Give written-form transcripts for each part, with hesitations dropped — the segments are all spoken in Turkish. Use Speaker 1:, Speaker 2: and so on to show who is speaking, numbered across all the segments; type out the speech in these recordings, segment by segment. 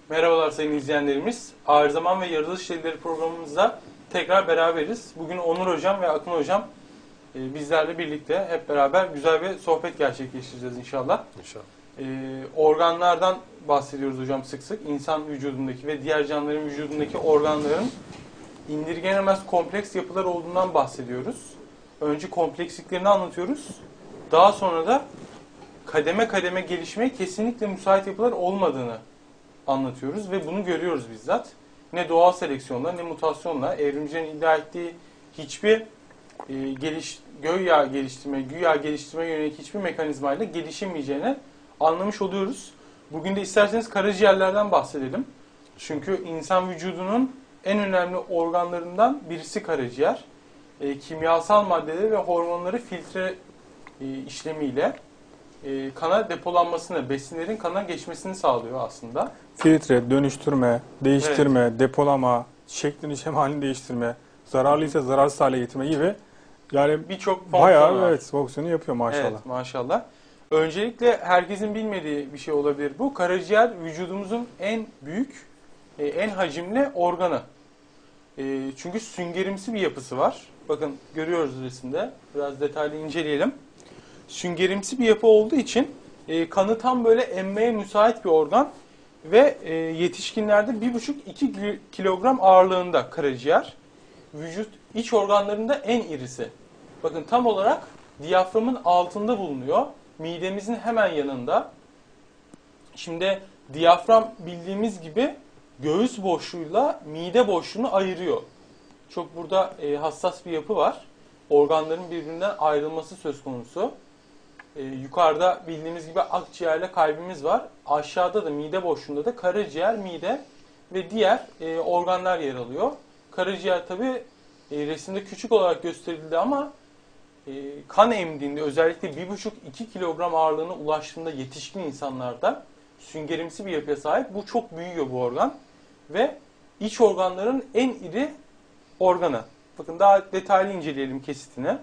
Speaker 1: Merhabalar sayın izleyenlerimiz. Ağır Zaman ve Yaratılış Delilleri programımızda tekrar beraberiz. Bugün Onur Hocam ve Akın Hocam bizlerle birlikte hep beraber güzel bir sohbet gerçekleştireceğiz inşallah.
Speaker 2: İnşallah.
Speaker 1: Organlardan bahsediyoruz hocam sık sık. İnsan vücudundaki ve diğer canlıların vücudundaki organların indirgenemez kompleks yapılar olduğundan bahsediyoruz. Önce kompleksliklerini anlatıyoruz. Daha sonra da kademe kademe gelişmeye kesinlikle müsait yapılar olmadığını anlatıyoruz ve bunu görüyoruz bizzat. Ne doğal seleksiyonla ne mutasyonla evrimcilerin iddia ettiği hiçbir güya geliştirme yönelik hiçbir mekanizmayla gelişemeyeceğini anlamış oluyoruz. Bugün de isterseniz karaciğerlerden bahsedelim. Çünkü insan vücudunun en önemli organlarından birisi karaciğer. Kimyasal maddeleri ve hormonları filtre işlemiyle kana depolanmasını, besinlerin kana geçmesini sağlıyor aslında.
Speaker 2: Filtre, dönüştürme, değiştirme, depolama, şeklini şemalini değiştirme, zararlıysa zararsız hale getirme gibi yani
Speaker 1: birçok fonksiyon
Speaker 2: bayağı fonksiyonu yapıyor maşallah.
Speaker 1: Evet, maşallah. Öncelikle herkesin bilmediği bir şey olabilir bu. Karaciğer vücudumuzun en büyük, en hacimli organı. Çünkü süngerimsi bir yapısı var. Bakın görüyoruz resimde. Biraz detaylı inceleyelim. Süngerimsi bir yapı olduğu için kanı tam böyle emmeye müsait bir organ ve yetişkinlerde 1,5-2 kilogram ağırlığında karaciğer. Vücut iç organlarında en irisi. Bakın tam olarak diyaframın altında bulunuyor. Midemizin hemen yanında. Şimdi diyafram bildiğimiz gibi göğüs boşluğuyla mide boşluğunu ayırıyor. Çok burada hassas bir yapı var. Organların birbirinden ayrılması söz konusu. Yukarıda bildiğimiz gibi akciğerle kalbimiz var. Aşağıda da mide boşluğunda da karaciğer, mide ve diğer organlar yer alıyor. Karaciğer tabi resimde küçük olarak gösterildi ama kan emdiğinde özellikle 1,5-2 kilogram ağırlığına ulaştığında yetişkin insanlarda süngerimsi bir yapıya sahip. Bu çok büyüyor bu organ ve iç organların en iri organı. Bakın daha detaylı inceleyelim kesitini.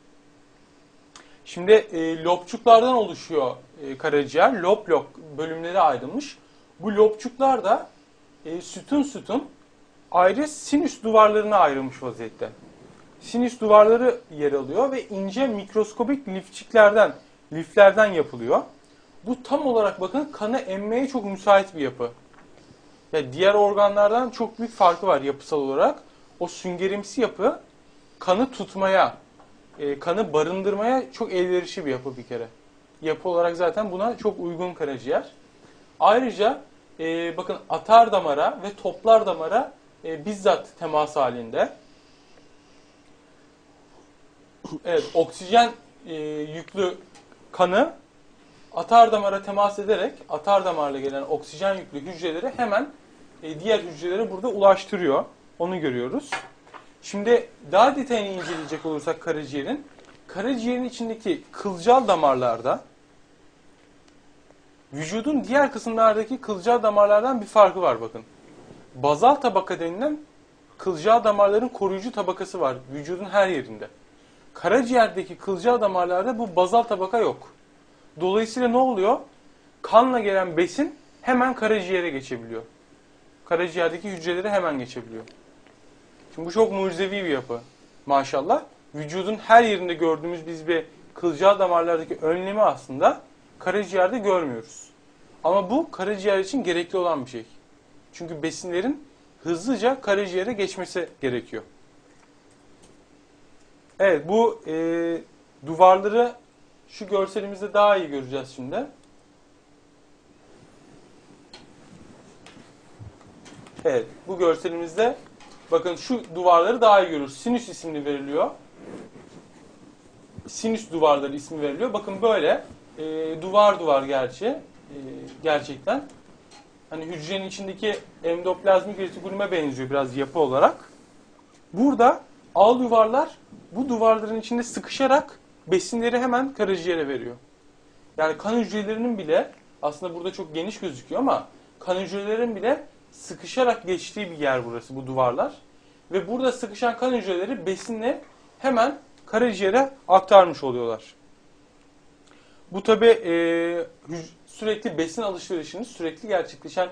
Speaker 1: Şimdi lobçuklardan oluşuyor karaciğer. Lob bölümlere ayrılmış. Bu lobçuklar da sütun sütun ayrı sinüs duvarlarına ayrılmış vaziyette. Sinüs duvarları yer alıyor ve ince mikroskobik liflerden yapılıyor. Bu tam olarak bakın kanı emmeye çok müsait bir yapı. Yani diğer organlardan çok büyük farkı var yapısal olarak. O süngerimsi yapı kanı tutmaya, kanı barındırmaya çok elverişli bir yapı bir kere. Yapı olarak zaten buna çok uygun karaciğer. Ayrıca bakın atar damara ve toplar damara bizzat temas halinde. Evet, oksijen yüklü kanı atar damara temas ederek atar damarla gelen oksijen yüklü hücreleri hemen diğer hücrelere burada ulaştırıyor. Onu görüyoruz. Şimdi daha detayını inceleyecek olursak karaciğerin içindeki kılcal damarlarda vücudun diğer kısımlardaki kılcal damarlardan bir farkı var bakın. Bazal tabaka denilen kılcal damarların koruyucu tabakası var vücudun her yerinde. Karaciğerdeki kılcal damarlarda bu bazal tabaka yok. Dolayısıyla ne oluyor? Kanla gelen besin hemen karaciğere geçebiliyor. Karaciğerdeki hücrelere hemen geçebiliyor. Şimdi bu çok mucizevi bir yapı maşallah. Vücudun her yerinde gördüğümüz biz bir kılcal damarlardaki önlemi aslında karaciğerde görmüyoruz. Ama bu karaciğer için gerekli olan bir şey. Çünkü besinlerin hızlıca karaciğere geçmesi gerekiyor. Evet bu duvarları şu görselimizde daha iyi göreceğiz şimdi. Evet bu görselimizde bakın şu duvarları daha iyi görürüz. Sinüs isimli veriliyor. Sinüs duvarları ismi veriliyor. Bakın böyle duvar gerçekten. Hani hücrenin içindeki endoplazmik retikulüme benziyor biraz yapı olarak. Burada al duvarlar bu duvarların içinde sıkışarak besinleri hemen karaciğere veriyor. Yani kan hücrelerinin bile aslında burada çok geniş gözüküyor ama kan hücrelerinin bile sıkışarak geçtiği bir yer burası bu duvarlar. Ve burada sıkışan kan hücreleri besinle hemen karaciğere aktarmış oluyorlar. Bu tabi sürekli besin alışverişinin sürekli gerçekleşen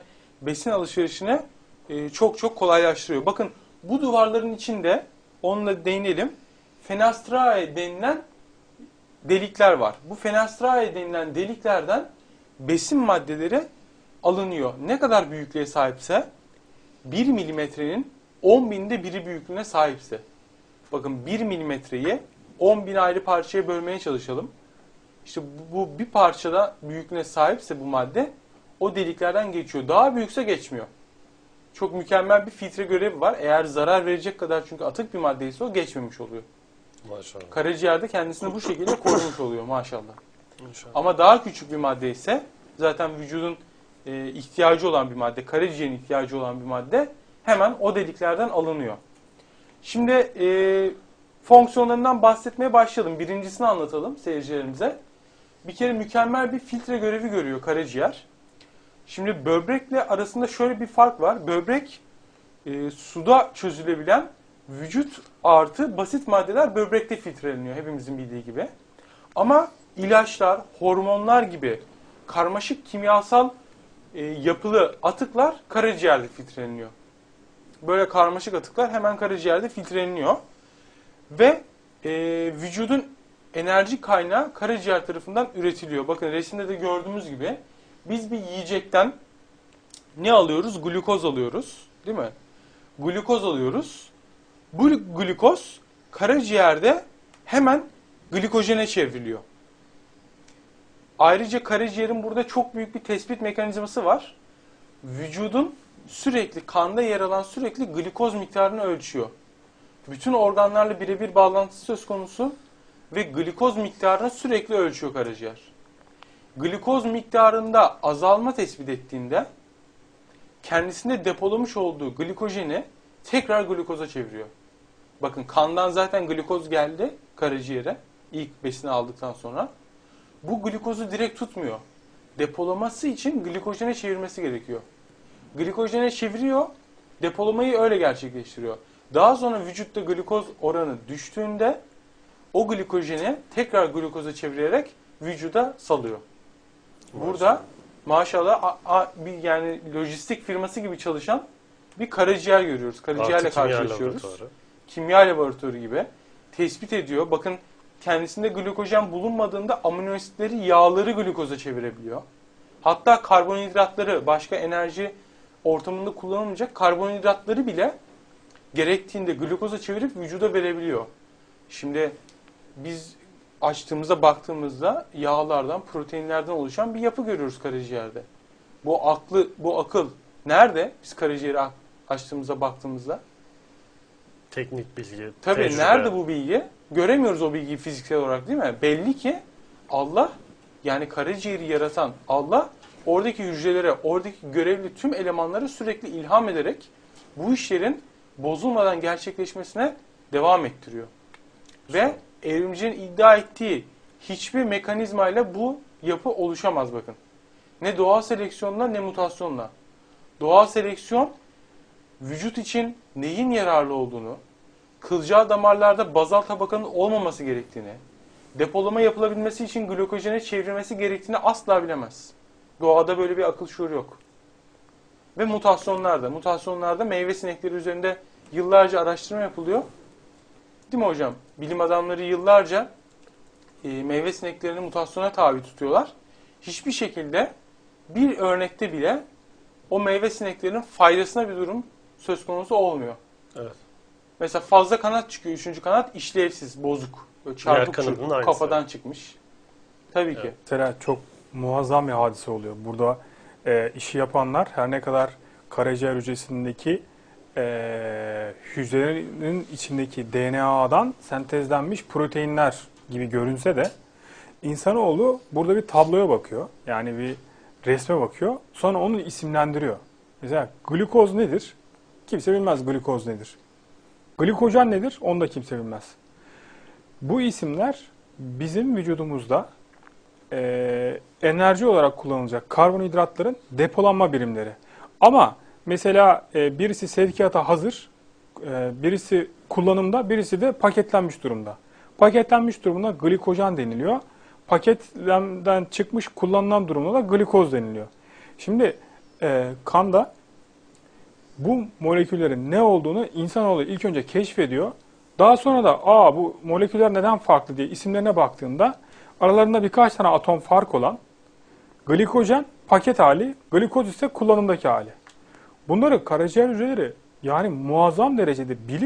Speaker 1: besin alışverişine çok çok kolaylaştırıyor. Bakın bu duvarların içinde, onunla değinelim, fenestrae denilen delikler var. Bu fenestrae denilen deliklerden besin maddeleri alınıyor. Ne kadar büyüklüğe sahipse, 1 milimetrenin 10.000'de biri büyüklüğüne sahipse. Bakın 1 milimetreyi 10.000 ayrı parçaya bölmeye çalışalım. İşte bu bir parçada büyüklüğüne sahipse bu madde o deliklerden geçiyor. Daha büyükse geçmiyor. Çok mükemmel bir filtre görevi var. Eğer zarar verecek kadar çünkü atık bir maddeyse o geçmemiş oluyor.
Speaker 3: Maşallah.
Speaker 1: Karaciğerde kendisini bu şekilde korumuş oluyor maşallah.
Speaker 3: İnşallah.
Speaker 1: Ama daha küçük bir madde ise zaten vücudun ihtiyacı olan bir madde, karaciğerin ihtiyacı olan bir madde hemen o deliklerden alınıyor. Şimdi fonksiyonlarından bahsetmeye başlayalım. Birincisini anlatalım seyircilerimize. Bir kere mükemmel bir filtre görevi görüyor karaciğer. Şimdi böbrekle arasında şöyle bir fark var. Böbrek suda çözülebilen vücut artı basit maddeler böbrekte filtreleniyor hepimizin bildiği gibi. Ama ilaçlar, hormonlar gibi karmaşık kimyasal yapılı atıklar karaciğerde filtreleniyor. Böyle karmaşık atıklar hemen karaciğerde filtreleniyor. Ve vücudun enerji kaynağı karaciğer tarafından üretiliyor. Bakın resimde de gördüğümüz gibi biz bir yiyecekten ne alıyoruz? Glukoz alıyoruz. Değil mi? Glukoz alıyoruz. Bu glukoz karaciğerde hemen glikojene çevriliyor. Ayrıca karaciğerin burada çok büyük bir tespit mekanizması var. Vücudun sürekli kanda yer alan sürekli glikoz miktarını ölçüyor. Bütün organlarla birebir bağlantısı söz konusu ve glikoz miktarını sürekli ölçüyor karaciğer. Glikoz miktarında azalma tespit ettiğinde kendisinde depolamış olduğu glikojeni tekrar glikoza çeviriyor. Bakın kandan zaten glikoz geldi karaciğere ilk besini aldıktan sonra. Bu glikozu direkt tutmuyor. Depolaması için glikojene çevirmesi gerekiyor. Glikojene çeviriyor, depolamayı öyle gerçekleştiriyor. Daha sonra vücutta glikoz oranı düştüğünde o glikojeni tekrar glikoza çevirerek vücuda salıyor. Burada maşallah yani lojistik firması gibi çalışan bir karaciğer görüyoruz. Karaciğerle karşılaşıyoruz. Kimya laboratuvarı gibi tespit ediyor. Bakın kendisinde glikojen bulunmadığında amino asitleri, yağları glikoza çevirebiliyor. Hatta karbonhidratları, başka enerji ortamında kullanılmayacak karbonhidratları bile gerektiğinde glikoza çevirip vücuda verebiliyor. Şimdi biz açtığımızda baktığımızda yağlardan, proteinlerden oluşan bir yapı görüyoruz karaciğerde. Bu akıl nerede? Biz karaciğeri açtığımızda baktığımızda.
Speaker 3: Teknik bilgi,
Speaker 1: Tabii
Speaker 3: tecrübe.
Speaker 1: nerede bu bilgi? Göremiyoruz o bilgiyi fiziksel olarak değil mi? Belli ki Allah, yani karaciğeri yaratan Allah oradaki hücrelere, oradaki görevli tüm elemanları sürekli ilham ederek bu işlerin bozulmadan gerçekleşmesine devam ettiriyor. Ve evrimcinin iddia ettiği hiçbir mekanizmayla bu yapı oluşamaz bakın. Ne doğal seleksiyonla ne mutasyonla. Doğal seleksiyon vücut için neyin yararlı olduğunu, kılcal damarlarda bazal tabakanın olmaması gerektiğini, depolama yapılabilmesi için glikojene çevrilmesi gerektiğini asla bilemez. Doğada böyle bir akıl şuur yok. Ve mutasyonlarda meyve sinekleri üzerinde yıllarca araştırma yapılıyor. Değil mi hocam? Bilim adamları yıllarca meyve sineklerini mutasyona tabi tutuyorlar. Hiçbir şekilde bir örnekte bile o meyve sineklerinin faydasına bir durum söz konusu olmuyor.
Speaker 3: Evet.
Speaker 1: Mesela fazla kanat çıkıyor. 3. kanat işlevsiz, bozuk. Böyle çarpık çurpuk, kafadan çıkmış. Tabii ki.
Speaker 2: Mesela çok muazzam bir hadise oluyor. Burada işi yapanlar her ne kadar karaciğer hücresindeki hücrelerin içindeki DNA'dan sentezlenmiş proteinler gibi görünse de insanoğlu burada bir tabloya bakıyor. Yani bir resme bakıyor. Sonra onu isimlendiriyor. Mesela glukoz nedir? Kimse bilmez glukoz nedir. Glikojen nedir? Onu da kimse bilmez. Bu isimler bizim vücudumuzda enerji olarak kullanılacak karbonhidratların depolanma birimleri. Ama mesela birisi sevkiyata hazır, birisi kullanımda, birisi de paketlenmiş durumda. Paketlenmiş durumda glikojen deniliyor. Paketten çıkmış kullanılan durumda da glikoz deniliyor. Şimdi kanda bu moleküllerin ne olduğunu insanoğlu ilk önce keşfediyor. Daha sonra da bu moleküller neden farklı diye isimlerine baktığında aralarında birkaç tane atom fark olan glikojen paket hali, glikoz ise kullanımdaki hali. Bunları karaciğer hücreleri yani muazzam derecede bilip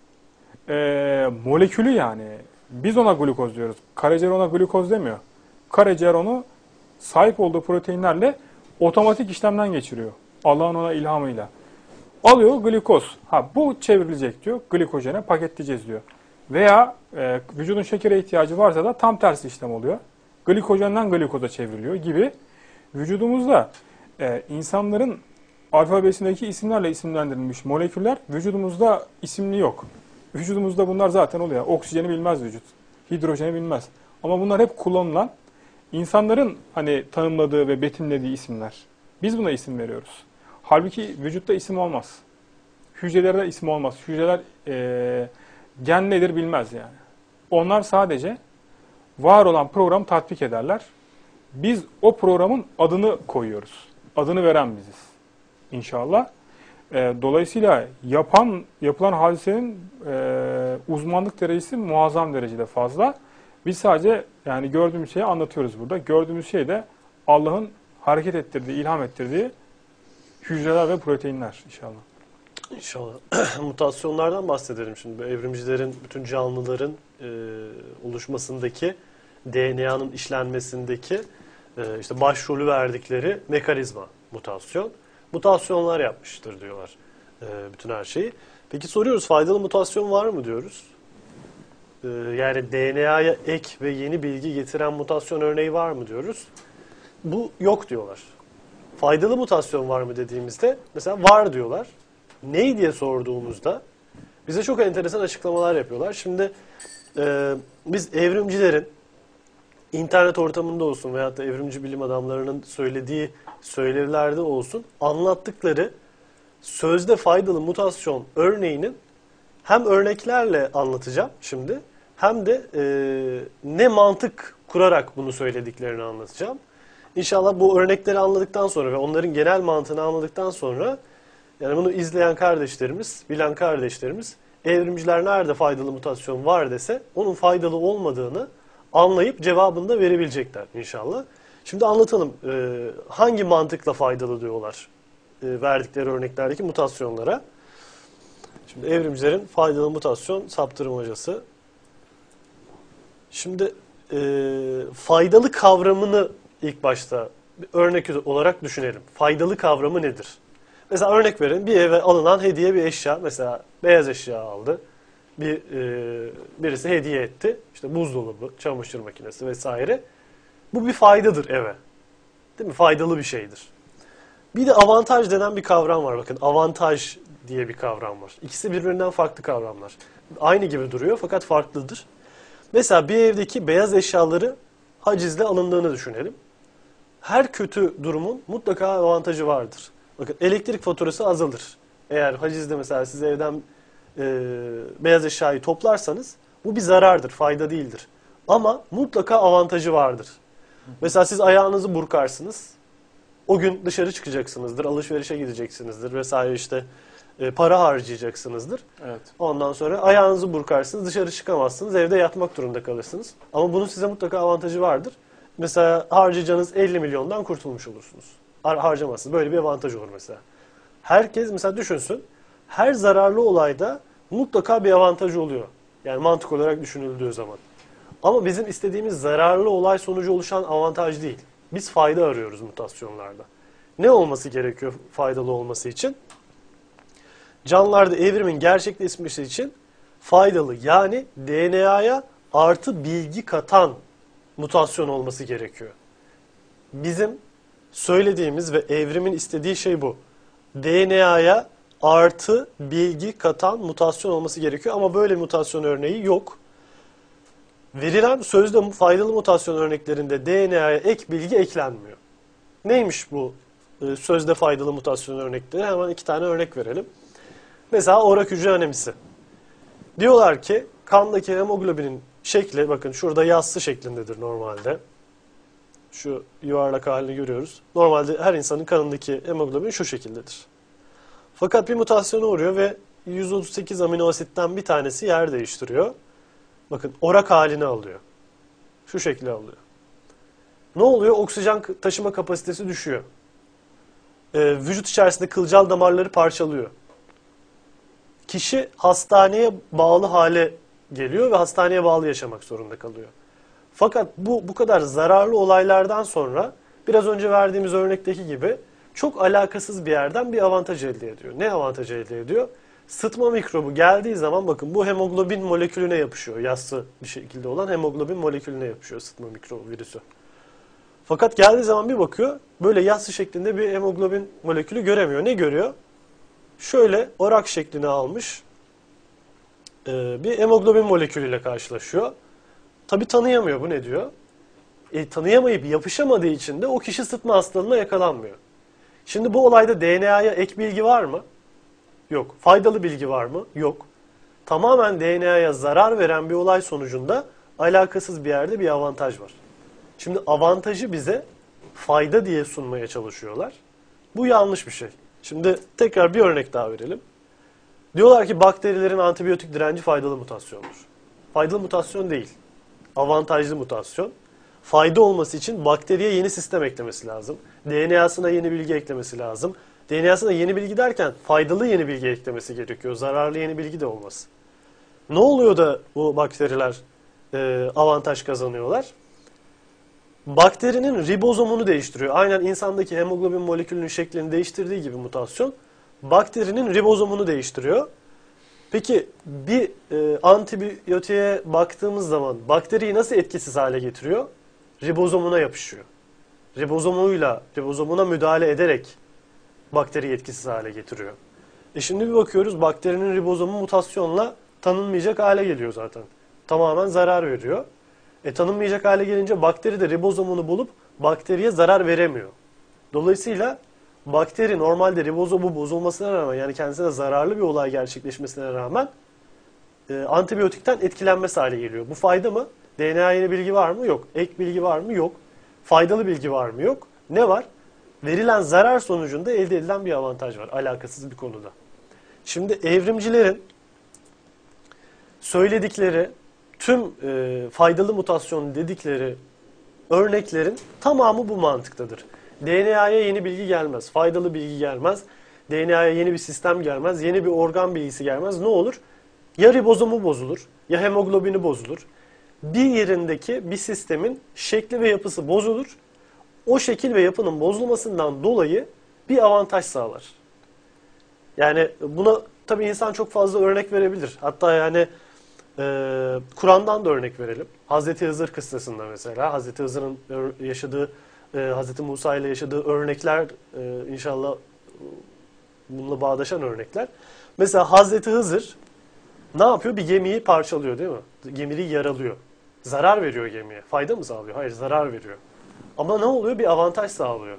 Speaker 2: molekülü yani biz ona glukoz diyoruz. Karaciğer ona glukoz demiyor. Karaciğer onu sahip olduğu proteinlerle otomatik işlemden geçiriyor. Allah'ın ona ilhamıyla. Alıyor glikoz. Bu çevrilecek diyor. Glikojene paketleyeceğiz diyor. Veya vücudun şekere ihtiyacı varsa da tam tersi işlem oluyor. Glikojenden glikoza çevriliyor gibi. Vücudumuzda insanların alfabesindeki isimlerle isimlendirilmiş moleküller vücudumuzda isimli yok. Vücudumuzda bunlar zaten oluyor. Oksijeni bilmez vücut. Hidrojeni bilmez. Ama bunlar hep kullanılan insanların hani tanımladığı ve betimlediği isimler. Biz buna isim veriyoruz. Halbuki vücutta isim olmaz. Hücrelerde isim olmaz. Hücreler gen nedir bilmez yani. Onlar sadece var olan programı tatbik ederler. Biz o programın adını koyuyoruz. Adını veren biziz. İnşallah. Dolayısıyla yapılan hadisenin uzmanlık derecesi muazzam derecede fazla. Biz sadece yani gördüğümüz şeyi anlatıyoruz burada. Gördüğümüz şey de Allah'ın hareket ettirdiği, ilham ettirdiği hücreler ve proteinler inşallah.
Speaker 3: İnşallah. Mutasyonlardan bahsedelim şimdi. Evrimcilerin, bütün canlıların oluşmasındaki, DNA'nın işlenmesindeki işte başrolü verdikleri mekanizma mutasyon. Mutasyonlar yapmıştır diyorlar bütün her şeyi. Peki soruyoruz, faydalı mutasyon var mı diyoruz? Yani DNA'ya ek ve yeni bilgi getiren mutasyon örneği var mı diyoruz? Bu yok diyorlar. Faydalı mutasyon var mı dediğimizde mesela var diyorlar. Ney diye sorduğumuzda bize çok enteresan açıklamalar yapıyorlar. Şimdi biz evrimcilerin internet ortamında olsun veyahut da evrimci bilim adamlarının söylediği söylevilerde olsun anlattıkları sözde faydalı mutasyon örneğinin hem örneklerle anlatacağım şimdi hem de ne mantık kurarak bunu söylediklerini anlatacağım. İnşallah bu örnekleri anladıktan sonra ve onların genel mantığını anladıktan sonra yani bunu izleyen kardeşlerimiz, bilen kardeşlerimiz evrimciler nerede faydalı mutasyon var dese onun faydalı olmadığını anlayıp cevabını da verebilecekler inşallah. Şimdi anlatalım hangi mantıkla faydalı diyorlar verdikleri örneklerdeki mutasyonlara. Şimdi evrimcilerin faydalı mutasyon saptırmacası. Şimdi faydalı kavramını ilk başta bir örnek olarak düşünelim. Faydalı kavramı nedir? Mesela örnek verin, bir eve alınan hediye bir eşya, mesela beyaz eşya aldı, birisi hediye etti, işte buzdolabı, çamaşır makinesi vesaire. Bu bir faydadır eve, değil mi? Faydalı bir şeydir. Bir de avantaj denen bir kavram var. Bakın avantaj diye bir kavram var. İkisi birbirinden farklı kavramlar. Aynı gibi duruyor fakat farklıdır. Mesela bir evdeki beyaz eşyaları hacizle alındığını düşünelim. Her kötü durumun mutlaka avantajı vardır. Bakın elektrik faturası azalır. Eğer hacizde mesela siz evden beyaz eşyayı toplarsanız bu bir zarardır, fayda değildir. Ama mutlaka avantajı vardır. Mesela siz ayağınızı burkarsınız. O gün dışarı çıkacaksınızdır, alışverişe gideceksinizdir vesaire işte para harcayacaksınızdır.
Speaker 1: Evet.
Speaker 3: Ondan sonra ayağınızı burkarsınız, dışarı çıkamazsınız, evde yatmak durumunda kalırsınız. Ama bunun size mutlaka avantajı vardır. Mesela harcayacağınız 50 milyondan kurtulmuş olursunuz. Harcamazsınız. Böyle bir avantaj olur mesela. Herkes mesela düşünsün, her zararlı olayda mutlaka bir avantaj oluyor. Yani mantık olarak düşünüldüğü zaman. Ama bizim istediğimiz zararlı olay sonucu oluşan avantaj değil. Biz fayda arıyoruz mutasyonlarda. Ne olması gerekiyor faydalı olması için? Canlılarda evrimin gerçekleşmesi için faydalı yani DNA'ya artı bilgi katan mutasyon olması gerekiyor. Bizim söylediğimiz ve evrimin istediği şey bu. DNA'ya artı bilgi katan mutasyon olması gerekiyor ama böyle mutasyon örneği yok. Verilen sözde faydalı mutasyon örneklerinde DNA'ya ek bilgi eklenmiyor. Neymiş bu sözde faydalı mutasyon örnekleri? Hemen 2 tane örnek verelim. Mesela orak hücre anemisi. Diyorlar ki kandaki hemoglobinin şekli bakın şurada yassı şeklindedir normalde. Şu yuvarlak halini görüyoruz. Normalde her insanın kanındaki hemoglobin şu şekildedir. Fakat bir mutasyona uğruyor ve 138 amino asitten bir tanesi yer değiştiriyor. Bakın orak halini alıyor. Şu şekilde alıyor. Ne oluyor? Oksijen taşıma kapasitesi düşüyor. Vücut içerisinde kılcal damarları parçalıyor. Kişi hastaneye bağlı hale geliyor ve hastaneye bağlı yaşamak zorunda kalıyor. Fakat bu kadar zararlı olaylardan sonra biraz önce verdiğimiz örnekteki gibi çok alakasız bir yerden bir avantaj elde ediyor. Ne avantajı elde ediyor? Sıtma mikrobu geldiği zaman bakın bu hemoglobin molekülüne yapışıyor. Yassı bir şekilde olan hemoglobin molekülüne yapışıyor sıtma mikrobu virüsü. Fakat geldiği zaman bir bakıyor böyle yassı şeklinde bir hemoglobin molekülü göremiyor. Ne görüyor? Şöyle orak şeklini almış bir hemoglobin molekülüyle karşılaşıyor. Tabii tanıyamıyor. Bu ne diyor? Tanıyamayıp yapışamadığı için de o kişi sıtma hastalığına yakalanmıyor. Şimdi bu olayda DNA'ya ek bilgi var mı? Yok. Faydalı bilgi var mı? Yok. Tamamen DNA'ya zarar veren bir olay sonucunda alakasız bir yerde bir avantaj var. Şimdi avantajı bize fayda diye sunmaya çalışıyorlar. Bu yanlış bir şey. Şimdi tekrar bir örnek daha verelim. Diyorlar ki bakterilerin antibiyotik direnci faydalı mutasyondur. Faydalı mutasyon değil. Avantajlı mutasyon. Fayda olması için bakteriye yeni sistem eklemesi lazım. DNA'sına yeni bilgi eklemesi lazım. DNA'sına yeni bilgi derken faydalı yeni bilgi eklemesi gerekiyor. Zararlı yeni bilgi de olmaz. Ne oluyor da bu bakteriler avantaj kazanıyorlar? Bakterinin ribozomunu değiştiriyor. Aynen insandaki hemoglobin molekülünün şeklini değiştirdiği gibi mutasyon bakterinin ribozomunu değiştiriyor. Peki bir antibiyotiğe baktığımız zaman bakteriyi nasıl etkisiz hale getiriyor? Ribozomuna yapışıyor. Ribozomuna müdahale ederek bakteriyi etkisiz hale getiriyor. Şimdi bir bakıyoruz bakterinin ribozomu mutasyonla tanınmayacak hale geliyor zaten. Tamamen zarar veriyor. Tanınmayacak hale gelince bakteri de ribozomunu bulup bakteriye zarar veremiyor. Dolayısıyla bakteri normalde ribozomu bozulmasına rağmen yani kendisine zararlı bir olay gerçekleşmesine rağmen antibiyotikten etkilenmesi hale geliyor. Bu fayda mı? DNA yeni bilgi var mı? Yok. Ek bilgi var mı? Yok. Faydalı bilgi var mı? Yok. Ne var? Verilen zarar sonucunda elde edilen bir avantaj var. Alakasız bir konuda. Şimdi evrimcilerin söyledikleri tüm faydalı mutasyon dedikleri örneklerin tamamı bu mantıktadır. DNA'ya yeni bilgi gelmez, faydalı bilgi gelmez, DNA'ya yeni bir sistem gelmez, yeni bir organ bilgisi gelmez. Ne olur? Ya ribozomu bozulur, ya hemoglobini bozulur. Bir yerindeki bir sistemin şekli ve yapısı bozulur. O şekil ve yapının bozulmasından dolayı bir avantaj sağlar. Yani buna tabii insan çok fazla örnek verebilir. Hatta yani Kur'an'dan da örnek verelim. Hazreti Hızır kıssasında mesela Hazreti Hızır'ın yaşadığı Hazreti Musa ile yaşadığı örnekler inşallah bununla bağdaşan örnekler. Mesela Hazreti Hızır ne yapıyor? Bir gemiyi parçalıyor değil mi? Gemiyi yaralıyor. Zarar veriyor gemiye. Fayda mı sağlıyor? Hayır, zarar veriyor. Ama ne oluyor? Bir avantaj sağlıyor.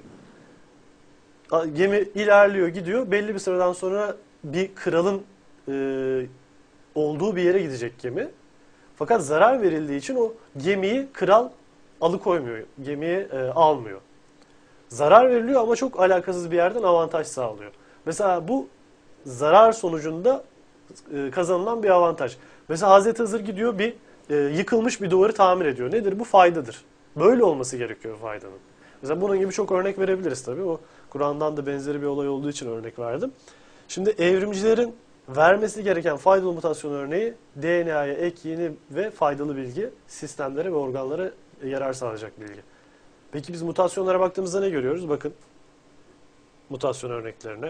Speaker 3: Gemi ilerliyor, gidiyor. Belli bir süreden sonra bir kralın olduğu bir yere gidecek gemi. Fakat zarar verildiği için o gemiyi kral alıkoymuyor. Gemiyi almıyor. Zarar veriliyor ama çok alakasız bir yerden avantaj sağlıyor. Mesela bu zarar sonucunda kazanılan bir avantaj. Mesela Hazreti Hızır gidiyor bir yıkılmış bir duvarı tamir ediyor. Nedir? Bu faydadır. Böyle olması gerekiyor faydanın. Mesela bunun gibi çok örnek verebiliriz tabii. O Kur'an'dan da benzeri bir olay olduğu için örnek verdim. Şimdi evrimcilerin vermesi gereken faydalı mutasyon örneği DNA'ya ek yeni ve faydalı bilgi sistemlere ve organlara yarar sağlayacak bilgi. Peki biz mutasyonlara baktığımızda ne görüyoruz? Bakın mutasyon örneklerine.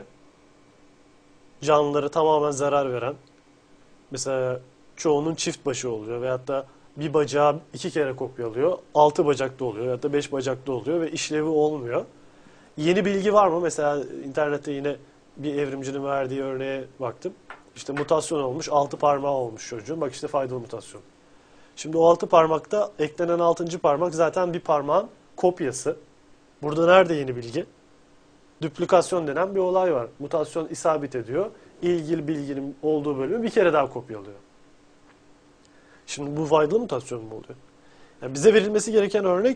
Speaker 3: Canlılara tamamen zarar veren, mesela çoğunun çift başı oluyor veyahut da bir bacağı 2 kere kopyalıyor, 6 bacaklı oluyor veyahut da 5 bacaklı oluyor ve işlevi olmuyor. Yeni bilgi var mı? Mesela internette yine bir evrimcinin verdiği örneğe baktım. İşte mutasyon olmuş, 6 parmağı olmuş çocuğun. Bak işte faydalı mutasyon. Şimdi o 6 parmakta eklenen 6. parmak zaten bir parmağın kopyası. Burada nerede yeni bilgi? Duplükasyon denen bir olay var. Mutasyon isabet ediyor. İlgili bilginin olduğu bölümü bir kere daha kopyalıyor. Şimdi bu faydalı mutasyon mu oluyor? Yani bize verilmesi gereken örnek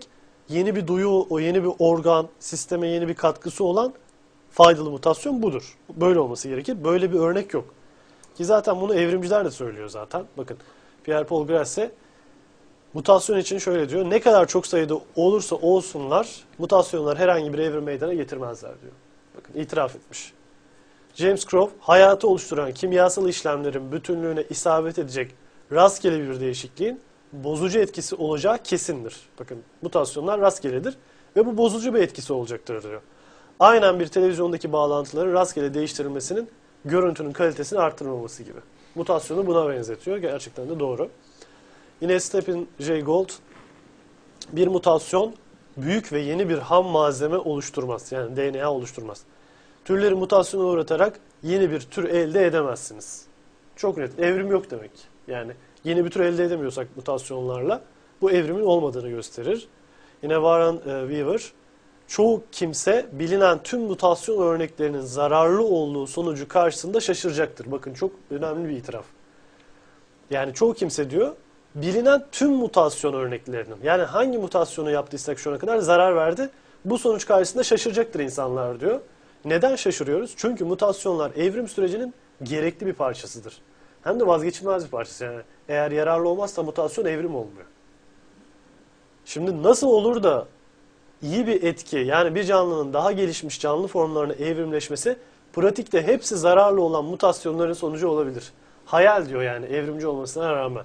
Speaker 3: yeni bir duyu, o yeni bir organ, sisteme yeni bir katkısı olan faydalı mutasyon budur. Böyle olması gerekir. Böyle bir örnek yok. Ki zaten bunu evrimciler de söylüyor zaten. Bakın Pierre-Paul Grasse mutasyon için şöyle diyor. Ne kadar çok sayıda olursa olsunlar mutasyonlar herhangi bir evrim meydana getirmezler diyor. Bakın itiraf etmiş. James Crow hayatı oluşturan kimyasal işlemlerin bütünlüğüne isabet edecek rastgele bir değişikliğin bozucu etkisi olacağı kesindir. Bakın mutasyonlar rastgeledir ve bu bozucu bir etkisi olacaktır diyor. Aynen bir televizyondaki bağlantıları rastgele değiştirilmesinin görüntünün kalitesini arttırmaması gibi. Mutasyonu buna benzetiyor. Gerçekten de doğru. Yine Stephen Jay Gould, bir mutasyon büyük ve yeni bir ham malzeme oluşturmaz. Yani DNA oluşturmaz. Türleri mutasyona uğratarak yeni bir tür elde edemezsiniz. Çok net. Evrim yok demek. Yani yeni bir tür elde edemiyorsak mutasyonlarla bu evrimin olmadığını gösterir. Yine Warren Weaver, çoğu kimse bilinen tüm mutasyon örneklerinin zararlı olduğu sonucu karşısında şaşıracaktır. Bakın çok önemli bir itiraf. Yani çoğu kimse diyor, bilinen tüm mutasyon örneklerinin, yani hangi mutasyonu yaptıysak şu ana kadar zarar verdi, bu sonuç karşısında şaşıracaktır insanlar diyor. Neden şaşırıyoruz? Çünkü mutasyonlar evrim sürecinin gerekli bir parçasıdır. Hem de vazgeçilmez bir parçası. Yani eğer yararlı olmazsa mutasyon evrim olmuyor. Şimdi nasıl olur da iyi bir etki, yani bir canlının daha gelişmiş canlı formlarına evrimleşmesi pratikte hepsi zararlı olan mutasyonların sonucu olabilir. Hayal diyor yani evrimci olmasına rağmen.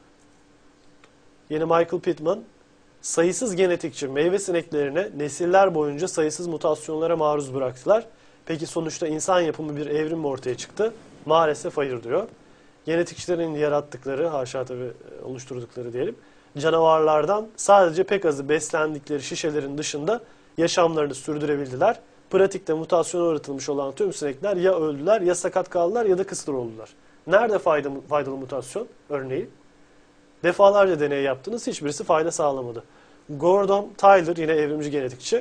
Speaker 3: Yine Michael Pittman, sayısız genetikçi meyve sineklerine nesiller boyunca sayısız mutasyonlara maruz bıraktılar. Peki sonuçta insan yapımı bir evrim mi ortaya çıktı? Maalesef hayır diyor. Genetikçilerin yarattıkları, haşa tabii oluşturdukları diyelim, canavarlardan sadece pek azı beslendikleri şişelerin dışında yaşamlarını sürdürebildiler. Pratikte mutasyona uğratılmış olan tüm sinekler ya öldüler, ya sakat kaldılar, ya da kısır oldular. Nerede faydalı mutasyon örneği? Defalarca deney yaptınız, hiçbirisi fayda sağlamadı. Gordon Tyler, yine evrimci genetikçi,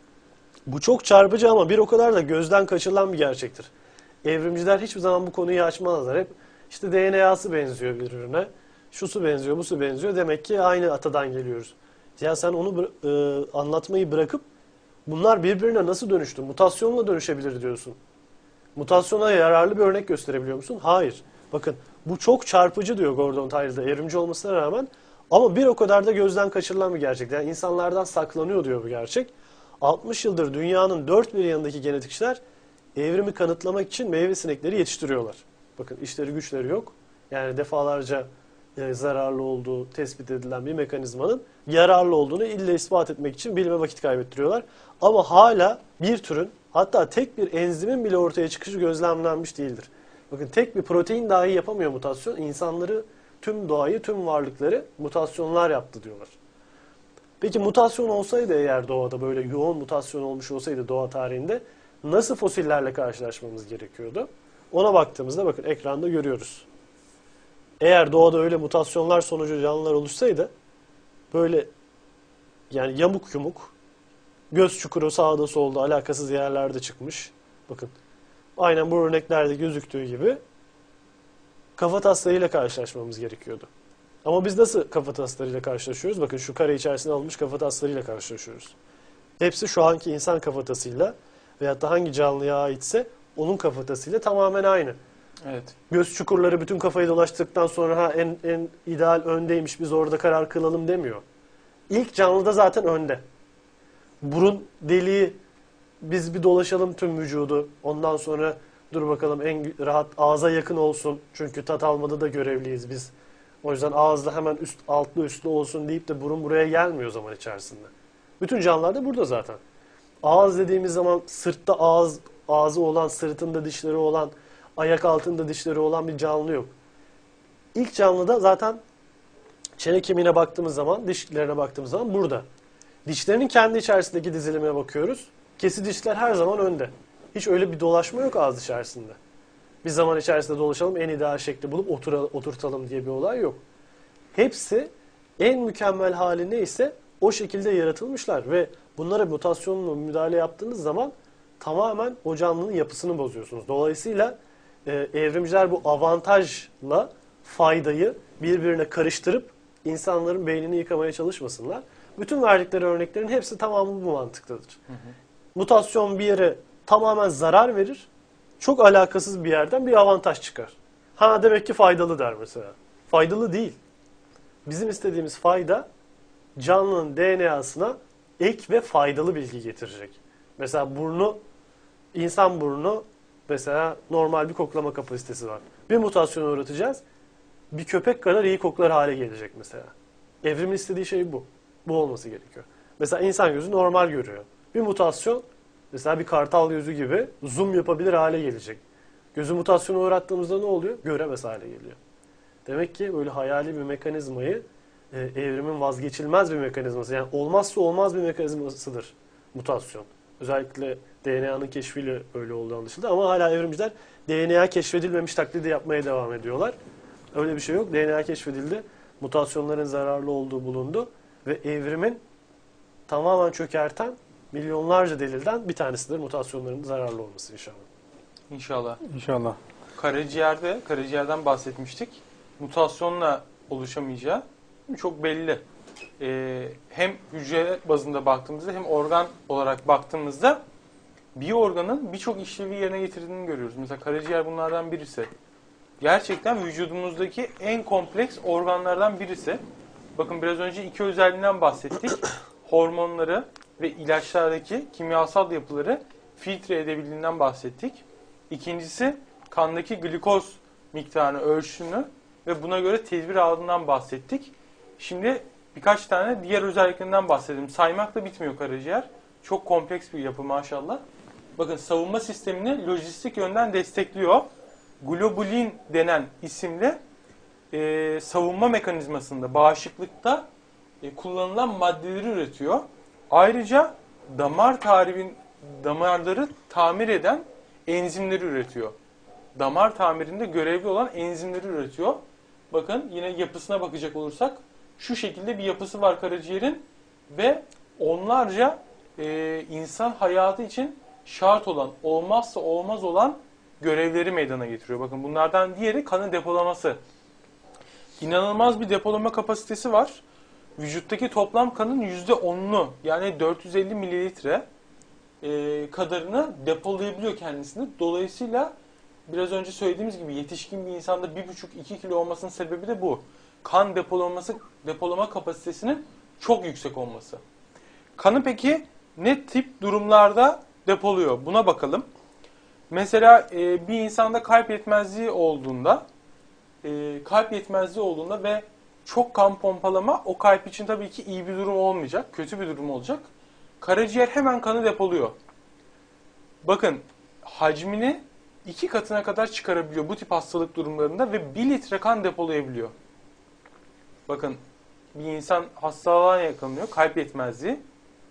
Speaker 3: bu çok çarpıcı ama bir o kadar da gözden kaçırılan bir gerçektir. Evrimciler hiçbir zaman bu konuyu açmazlar. Hep işte DNA'sı benziyor birbirine, şusu benziyor, busu benziyor, demek ki aynı atadan geliyoruz. Ya sen onu anlatmayı bırakıp bunlar birbirine nasıl dönüştü, mutasyonla dönüşebilir diyorsun. Mutasyona yararlı bir örnek gösterebiliyor musun? Hayır. Bakın bu çok çarpıcı diyor Gordon Tyler'da, evrimci olmasına rağmen, ama bir o kadar da gözden kaçırılan bir gerçek. Yani insanlardan saklanıyor diyor bu gerçek. 60 yıldır dünyanın dört bir yanındaki genetikçiler evrimi kanıtlamak için meyve sinekleri yetiştiriyorlar. Bakın işleri güçleri yok. Yani defalarca zararlı olduğu tespit edilen bir mekanizmanın yararlı olduğunu ille ispat etmek için bilime vakit kaybettiriyorlar. Ama hala bir türün, hatta tek bir enzimin bile ortaya çıkışı gözlemlenmiş değildir. Bakın tek bir protein dahi yapamıyor mutasyon. İnsanları, tüm doğayı, tüm varlıkları mutasyonlar yaptı diyorlar. Peki mutasyon olsaydı eğer doğada, böyle yoğun mutasyon olmuş olsaydı doğa tarihinde, nasıl fosillerle karşılaşmamız gerekiyordu? Ona baktığımızda bakın ekranda görüyoruz. Eğer doğada öyle mutasyonlar sonucu canlılar oluşsaydı, böyle yani yamuk yumuk, göz çukuru sağda solda alakasız yerlerde çıkmış. Bakın aynen bu örneklerde gözüktüğü gibi kafataslarıyla karşılaşmamız gerekiyordu. Ama biz nasıl kafataslarıyla karşılaşıyoruz? Bakın şu kare içerisine alınmış kafataslarıyla karşılaşıyoruz. Hepsi şu anki insan kafatasıyla veyahut da hangi canlıya aitse onun kafatasıyla tamamen aynı.
Speaker 1: Evet.
Speaker 3: Göz çukurları bütün kafayı dolaştıktan sonra en ideal öndeymiş, biz orada karar kılalım demiyor. İlk canlıda zaten önde. Burun deliği, biz bir dolaşalım tüm vücudu. Ondan sonra dur bakalım en rahat ağza yakın olsun. Çünkü tat almada da görevliyiz biz. O yüzden ağızda hemen altlı üstlü olsun deyip de burun buraya gelmiyor zaman içerisinde. Bütün canlılar da burada zaten. Ağız dediğimiz zaman sırtta ağzı olan, sırtında dişleri olan, ayak altında dişleri olan bir canlı yok. İlk canlıda zaten çene kemiğine baktığımız zaman, dişlerine baktığımız zaman burada. Dişlerinin kendi içerisindeki dizilimine bakıyoruz. Kesi dişler her zaman önde. Hiç öyle bir dolaşma yok ağız içerisinde. Bir zaman içerisinde dolaşalım, en ideal şekli bulup oturtalım diye bir olay yok. Hepsi en mükemmel hali neyse o şekilde yaratılmışlar ve bunlara mutasyonla müdahale yaptığınız zaman tamamen o canlının yapısını bozuyorsunuz. Dolayısıyla evrimciler bu avantajla faydayı birbirine karıştırıp insanların beynini yıkamaya çalışmasınlar. Bütün verdikleri örneklerin hepsi tamamı bu mantıktadır. Mutasyon bir yere tamamen zarar verir. Çok alakasız bir yerden bir avantaj çıkar. Ha demek ki faydalı der mesela. Faydalı değil. Bizim istediğimiz fayda canlının DNA'sına ek ve faydalı bilgi getirecek. Mesela insan burnu mesela normal bir koklama kapasitesi var. Bir mutasyona uğratacağız. Bir köpek kadar iyi koklar hale gelecek mesela. Evrimin istediği şey bu. Bu olması gerekiyor. Mesela insan gözü normal görüyor. Bir mutasyon mesela bir kartal gözü gibi zoom yapabilir hale gelecek. Gözü mutasyona uğrattığımızda ne oluyor? Göremez hale geliyor. Demek ki böyle hayali bir mekanizmayı evrimin vazgeçilmez bir mekanizması. Yani olmazsa olmaz bir mekanizmasıdır mutasyon. Özellikle DNA'nın keşfiyle öyle olduğu anlaşıldı. Ama hala evrimciler DNA keşfedilmemiş taklidi yapmaya devam ediyorlar. Öyle bir şey yok. DNA keşfedildi. Mutasyonların zararlı olduğu bulundu. Ve evrimin tamamen çökerten milyonlarca delilden bir tanesidir mutasyonların zararlı olması inşallah.
Speaker 1: İnşallah.
Speaker 2: İnşallah.
Speaker 1: Karaciğerden bahsetmiştik. Mutasyonla oluşamayacağı çok belli. Hem hücre bazında baktığımızda hem organ olarak baktığımızda bir organın birçok işlevi yerine getirdiğini görüyoruz. Mesela karaciğer bunlardan birisi. Gerçekten vücudumuzdaki en kompleks organlardan birisi. Bakın biraz önce iki özelliğinden bahsettik. Hormonları ve ilaçlardaki kimyasal yapıları filtre edebildiğinden bahsettik. İkincisi kandaki glikoz miktarını ölçtüğünü ve buna göre tedbir aldığından bahsettik. Şimdi birkaç tane diğer özelliklerinden bahsedelim. Saymakla bitmiyor karaciğer. Çok kompleks bir yapı maşallah. Bakın savunma sistemini lojistik yönden destekliyor. Globulin denen isimli savunma mekanizmasında, bağışıklıkta kullanılan maddeleri üretiyor. Ayrıca damarları tamir eden enzimleri üretiyor. Damar tamirinde görevli olan enzimleri üretiyor. Bakın yine yapısına bakacak olursak şu şekilde bir yapısı var karaciğerin ve onlarca insan hayatı için şart olan, olmazsa olmaz olan görevleri meydana getiriyor. Bakın bunlardan diğeri kanın depolaması. İnanılmaz bir depolama kapasitesi var. Vücuttaki toplam kanın %10'unu yani 450 mililitre kadarını depolayabiliyor kendisini. Dolayısıyla biraz önce söylediğimiz gibi yetişkin bir insanda 1,5-2 kilo olmasının sebebi de bu. Kan depolama kapasitesinin çok yüksek olması. Kanı peki ne tip durumlarda depoluyor? Buna bakalım. Mesela bir insanda kalp yetmezliği olduğunda ve çok kan pompalama o kalp için tabii ki iyi bir durum olmayacak, kötü bir durum olacak. Karaciğer hemen kanı depoluyor. Bakın hacmini 2 katına kadar çıkarabiliyor bu tip hastalık durumlarında ve 1 litre kan depolayabiliyor. Bakın bir insan hastalığa yakalanıyor, kalp yetmezliği.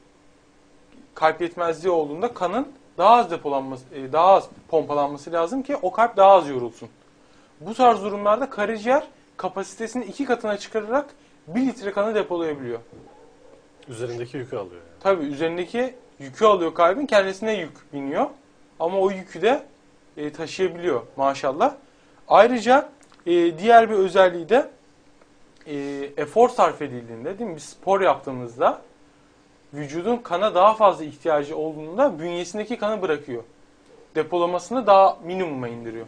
Speaker 1: Kalp yetmezliği olduğunda kanın daha az pompalanması lazım ki o kalp daha az yorulsun. Bu tarz durumlarda karaciğer kapasitesini 2 katına çıkararak 1 litre kanı depolayabiliyor.
Speaker 3: Üzerindeki yükü alıyor yani.
Speaker 1: Tabii üzerindeki yükü alıyor kalbin, kendisine yük biniyor. Ama o yükü de taşıyabiliyor maşallah. Ayrıca diğer bir özelliği de efor sarf edildiğinde, değil mi? Bir spor yaptığımızda vücudun kana daha fazla ihtiyacı olduğunda bünyesindeki kanı bırakıyor. Depolamasını daha minimuma indiriyor.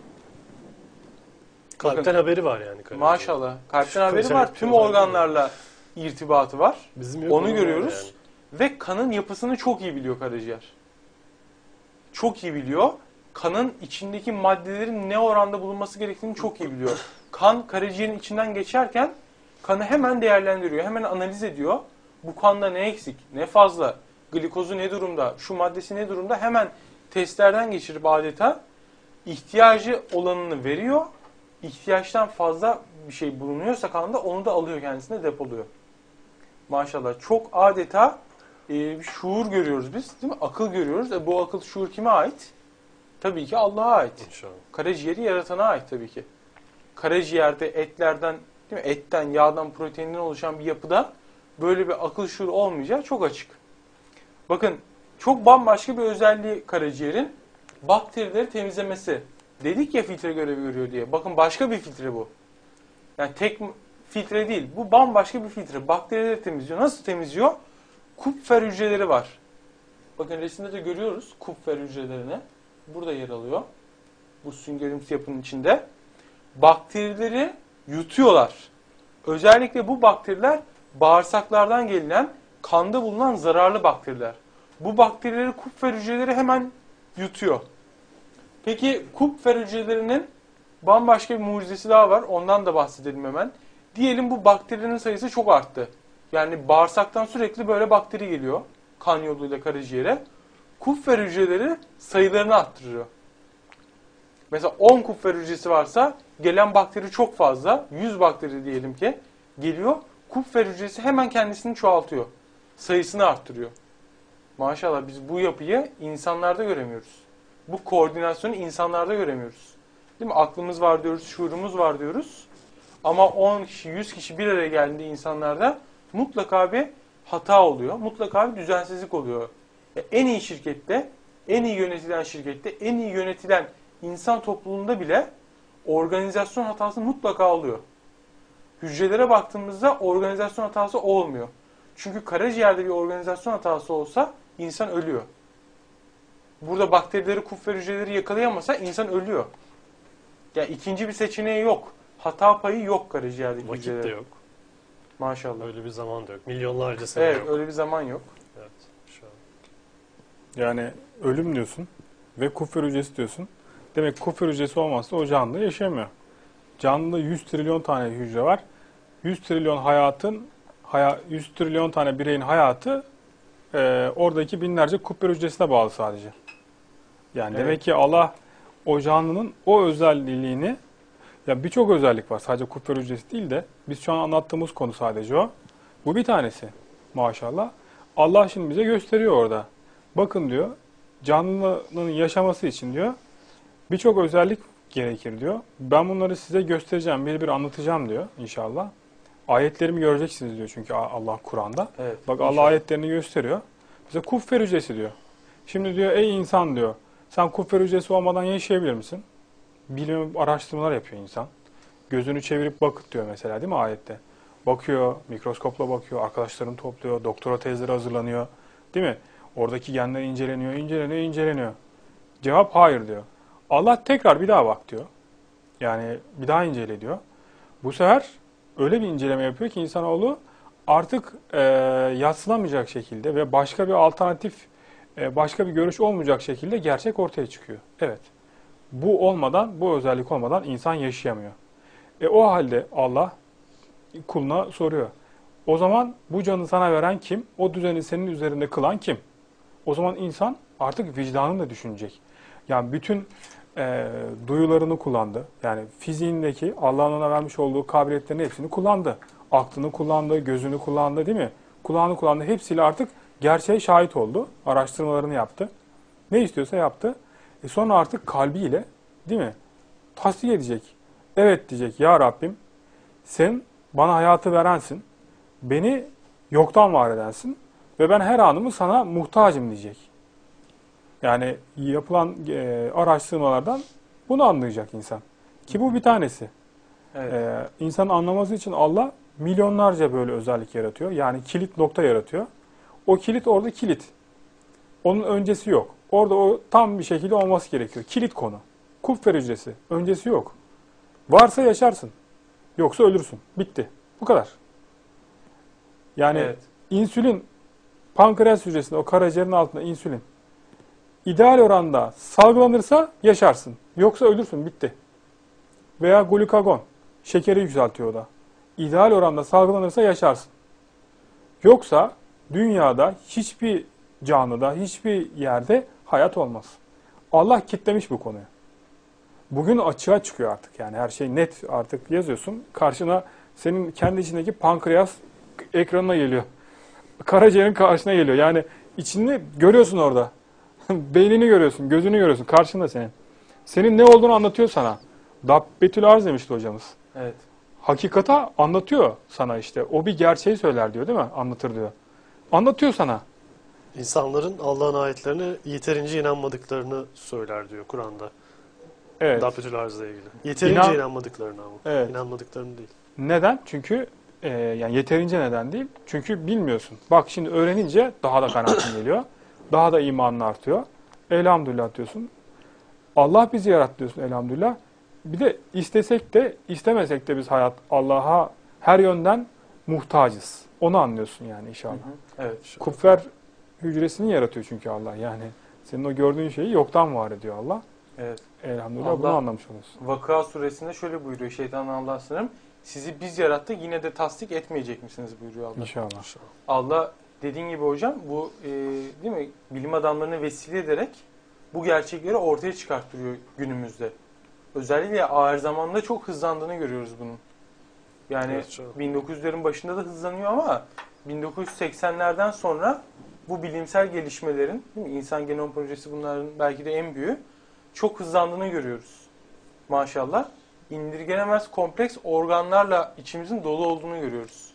Speaker 3: Kalpten
Speaker 1: Bakın,
Speaker 3: haberi var yani.
Speaker 1: Maşallah. Kalpten haberi var. Tüm organlarla irtibatı var.
Speaker 3: Bizim yok,
Speaker 1: onu görüyoruz.
Speaker 3: Yani.
Speaker 1: Ve kanın yapısını çok iyi biliyor karaciğer. Çok iyi biliyor. Kanın içindeki maddelerin ne oranda bulunması gerektiğini çok iyi biliyor. Kan karaciğerin içinden geçerken kanı hemen değerlendiriyor. Hemen analiz ediyor. Bu kanda ne eksik, ne fazla, glikozu ne durumda, şu maddesi ne durumda hemen testlerden geçirip adeta ihtiyacı olanını veriyor. İhtiyaçtan fazla bir şey bulunuyorsa kanda onu da alıyor kendisine depoluyor. Maşallah çok adeta şuur görüyoruz biz, değil mi? Akıl görüyoruz. Bu akıl, şuur kime ait? Tabii ki Allah'a ait.
Speaker 3: İnşallah.
Speaker 1: Karaciğeri yaratana ait tabii ki. Karaciğerde etlerden, değil mi? Etten, yağdan, proteinden oluşan bir yapıda böyle bir akıl şuur olmayacağı çok açık. Bakın çok bambaşka bir özelliği karaciğerin bakterileri temizlemesi. Dedik ya filtre görevi görüyor diye. Bakın başka bir filtre bu. Yani tek filtre değil. Bu bambaşka bir filtre. Bakterileri temizliyor. Nasıl temizliyor? Kupfer hücreleri var. Bakın resimde de görüyoruz kupfer hücrelerini. Burada yer alıyor. Bu süngerimsi yapının içinde. Bakterileri yutuyorlar. Özellikle bu bakteriler bağırsaklardan gelen, kanda bulunan zararlı bakteriler. Bu bakterileri kupfer hücreleri hemen yutuyor. Peki kupfer hücrelerinin bambaşka bir mucizesi daha var. Ondan da bahsedelim hemen. Diyelim bu bakterilerin sayısı çok arttı. Yani bağırsaktan sürekli böyle bakteri geliyor. Kan yoluyla karaciğere. Kupfer hücreleri sayılarını arttırıyor. Mesela 10 kupfer hücresi varsa gelen bakteri çok fazla. 100 bakteri diyelim ki geliyor. Kupfer hücresi hemen kendisini çoğaltıyor. Sayısını arttırıyor. Maşallah biz bu yapıyı insanlarda göremiyoruz. Bu koordinasyonu insanlarda göremiyoruz. Değil mi? Aklımız var diyoruz, şuurumuz var diyoruz. Ama 10 kişi, 100 kişi bir araya geldiğinde insanlarda mutlaka bir hata oluyor. Mutlaka bir düzensizlik oluyor. En iyi şirkette, en iyi yönetilen şirkette, en iyi yönetilen insan topluluğunda bile organizasyon hatası mutlaka oluyor. Hücrelere baktığımızda organizasyon hatası olmuyor. Çünkü karaciğerde bir organizasyon hatası olsa insan ölüyor. Burada bakterileri, kupfer hücreleri yakalayamasa insan ölüyor. Yani ikinci bir seçeneği yok. Hata payı yok karaciğerdeki
Speaker 3: Vakit
Speaker 1: hücrelere.
Speaker 3: de yok.
Speaker 1: Maşallah.
Speaker 3: Öyle bir zaman da yok. Milyonlarca sene
Speaker 1: Evet,
Speaker 3: yok.
Speaker 1: öyle bir zaman yok.
Speaker 3: Evet, şu an.
Speaker 2: Yani ölüm diyorsun ve kupfer hücresi diyorsun. Demek kupfer hücresi olmazsa o canlı yaşayamıyor. Canlıda 100 trilyon tane hücre var. 100 trilyon tane bireyin hayatı oradaki binlerce kupfer hücresine bağlı sadece. Yani
Speaker 1: Evet.
Speaker 2: demek ki Allah o canlının o özelliğini, ya birçok özellik var. Sadece kupfer hücresi değil de biz şu an anlattığımız konu sadece o. Bu bir tanesi maşallah. Allah şimdi bize gösteriyor orada. Bakın diyor, canlının yaşaması için diyor birçok özellik gerekir diyor. Ben bunları size göstereceğim, bir anlatacağım diyor inşallah. Ayetlerimi göreceksiniz diyor çünkü Allah Kur'an'da.
Speaker 1: Evet,
Speaker 2: Bak Allah
Speaker 1: inşallah.
Speaker 2: ayetlerini gösteriyor. Bize kupfer hücresi diyor. Şimdi diyor ey insan diyor, sen kupfer hücresi olmadan yaşayabilir misin? Bilim araştırmalar yapıyor insan. Gözünü çevirip bakıt diyor mesela değil mi ayette? Bakıyor, mikroskopla bakıyor, arkadaşlarını topluyor, doktora tezleri hazırlanıyor. Değil mi? Oradaki genler inceleniyor. Cevap hayır diyor. Allah tekrar bir daha bak diyor. Yani bir daha incele diyor. Bu sefer öyle bir inceleme yapıyor ki insanoğlu artık yadsınamayacak şekilde ve başka bir alternatif, başka bir görüş olmayacak şekilde gerçek ortaya çıkıyor. Evet. Bu olmadan, bu özellik olmadan insan yaşayamıyor. O halde Allah kuluna soruyor. O zaman bu canı sana veren kim? O düzeni senin üzerinde kılan kim? O zaman insan artık vicdanını da düşünecek. Yani bütün duyularını kullandı. Yani fiziğindeki Allah'ın ona vermiş olduğu kabiliyetlerin hepsini kullandı. Aklını kullandı, gözünü kullandı değil mi? Kulağını kullandı. Hepsiyle artık gerçeğe şahit oldu. Araştırmalarını yaptı. Ne istiyorsa yaptı. Sonra artık kalbiyle değil mi? Tasdik edecek. Evet diyecek ya Rabbim sen bana hayatı verensin. Beni yoktan var edensin. Ve ben her anımı sana muhtacım diyecek. Yani yapılan araştırmalardan bunu anlayacak insan. Ki bu bir tanesi.
Speaker 1: Evet.
Speaker 2: İnsanın anlaması için Allah milyonlarca böyle özellik yaratıyor. Yani kilit nokta yaratıyor. O kilit orada kilit. Onun öncesi yok. Orada o tam bir şekilde olması gerekiyor. Kilit konu. Kupfer hücresi. Öncesi yok. Varsa yaşarsın. Yoksa ölürsün. Bitti. Bu kadar. Yani
Speaker 1: Evet.
Speaker 2: insülin, pankreas hücresinde, o karaciğerin altında insülin ideal oranda salgılanırsa yaşarsın. Yoksa ölürsün. Bitti. Veya glukagon. Şekeri yükseltiyor o da. İdeal oranda salgılanırsa yaşarsın. Yoksa dünyada hiçbir canlıda, hiçbir yerde hayat olmaz. Allah kitlemiş bu konuyu. Bugün açığa çıkıyor artık yani her şey net artık yazıyorsun. Karşına senin kendi içindeki pankreas ekranına geliyor. Karaciğerin karşına geliyor. Yani içini görüyorsun orada. Beynini görüyorsun, gözünü görüyorsun. Karşında senin. Senin ne olduğunu anlatıyor sana. Dabbetül arz demişti hocamız.
Speaker 1: Evet.
Speaker 2: Hakikati anlatıyor sana işte. O bir gerçeği söyler diyor değil mi? Anlatır diyor. Anlatıyor sana.
Speaker 3: İnsanların Allah'ın ayetlerine yeterince inanmadıklarını söyler diyor Kur'an'da.
Speaker 2: Evet.
Speaker 3: Dabbetül Arz'la ilgili. Yeterince
Speaker 2: İnan-
Speaker 3: inanmadıklarını ama.
Speaker 2: Evet.
Speaker 3: İnanmadıklarını değil.
Speaker 2: Neden? Çünkü Yani yeterince neden değil. Çünkü bilmiyorsun. Bak şimdi öğrenince daha da kanaatin geliyor. Daha da imanın artıyor. Elhamdülillah diyorsun. Allah bizi yarattı diyorsun elhamdülillah. Bir de istesek de istemesek de biz Allah'a her yönden muhtacız. Onu anlıyorsun yani inşallah.
Speaker 1: Evet.
Speaker 2: Kupfer hücresini yaratıyor çünkü Allah. Yani senin o gördüğün şeyi yoktan var ediyor Allah.
Speaker 1: Evet.
Speaker 2: Elhamdülillah
Speaker 1: Allah,
Speaker 2: bunu anlamış oluyorsun.
Speaker 1: Vakıa suresinde şöyle buyuruyor şeytan Allah'a sınırım. Sizi biz yarattık yine de tasdik etmeyecek misiniz buyuruyor Allah.
Speaker 2: İnşallah.
Speaker 1: Allah dediğin gibi hocam bu değil mi bilim adamlarını vesile ederek bu gerçekleri ortaya çıkarttırıyor günümüzde. Özellikle ağır zamanda çok hızlandığını görüyoruz bunun. Yani
Speaker 3: Evet,
Speaker 1: 1900'lerin başında da hızlanıyor ama 1980'lerden sonra bu bilimsel gelişmelerin, değil mi? İnsan Genom Projesi bunların belki de en büyüğü, çok hızlandığını görüyoruz. Maşallah. İndirgenemez kompleks organlarla içimizin dolu olduğunu görüyoruz.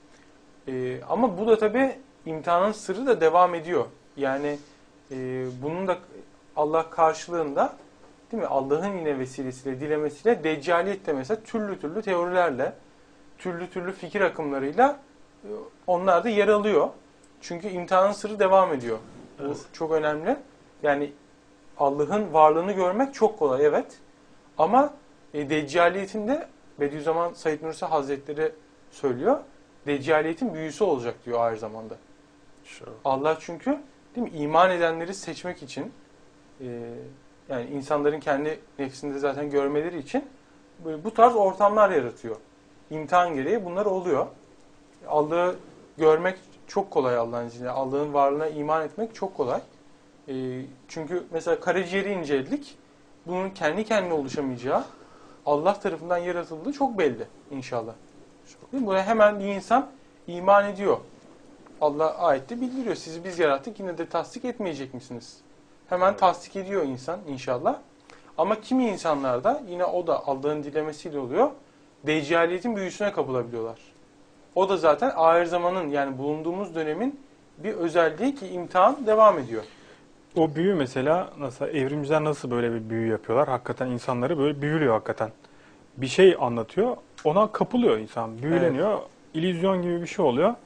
Speaker 1: Ama bu da tabii imtihanın sırrı da devam ediyor. Yani bunun da Allah karşılığında değil mi? Allah'ın yine vesilesiyle, dilemesiyle Deccaliyet de mesela türlü türlü teorilerle, türlü türlü fikir akımlarıyla onlar da yer alıyor. Çünkü imtihanın sırrı devam ediyor. Bu çok önemli. Yani Allah'ın varlığını görmek çok kolay evet. Ama Deccaliyetin de Bediüzzaman Said Nursi Hazretleri söylüyor. Deccaliyetin büyüsü olacak diyor aynı zamanda. Allah çünkü değil mi, iman edenleri seçmek için yani insanların kendi nefsinde zaten görmeleri için böyle bu tarz ortamlar yaratıyor. İmtihan gereği bunlar oluyor. Allah'ı görmek çok kolay Allah'ın izniyle. Allah'ın varlığına iman etmek çok kolay. Çünkü mesela karaciğeri inceledik. Bunun kendi kendine oluşamayacağı Allah tarafından yaratıldığı çok belli inşallah. Buna hemen bir insan iman ediyor. Allah ayette bildiriyor. Sizi biz yarattık yine de tasdik etmeyecek misiniz? Hemen tasdik ediyor insan inşallah. Ama kimi insanlarda yine o da Allah'ın dilemesiyle oluyor. Deccaliyetin büyüsüne kapılabiliyorlar. O da zaten ahir zamanın yani bulunduğumuz dönemin bir özelliği ki imtihan devam ediyor.
Speaker 2: O büyü mesela nasıl evrimciler nasıl böyle bir büyü yapıyorlar? Hakikaten insanları böyle büyülüyor hakikaten. Bir şey anlatıyor, ona kapılıyor insan, büyüleniyor, evet. İllüzyon gibi bir şey oluyor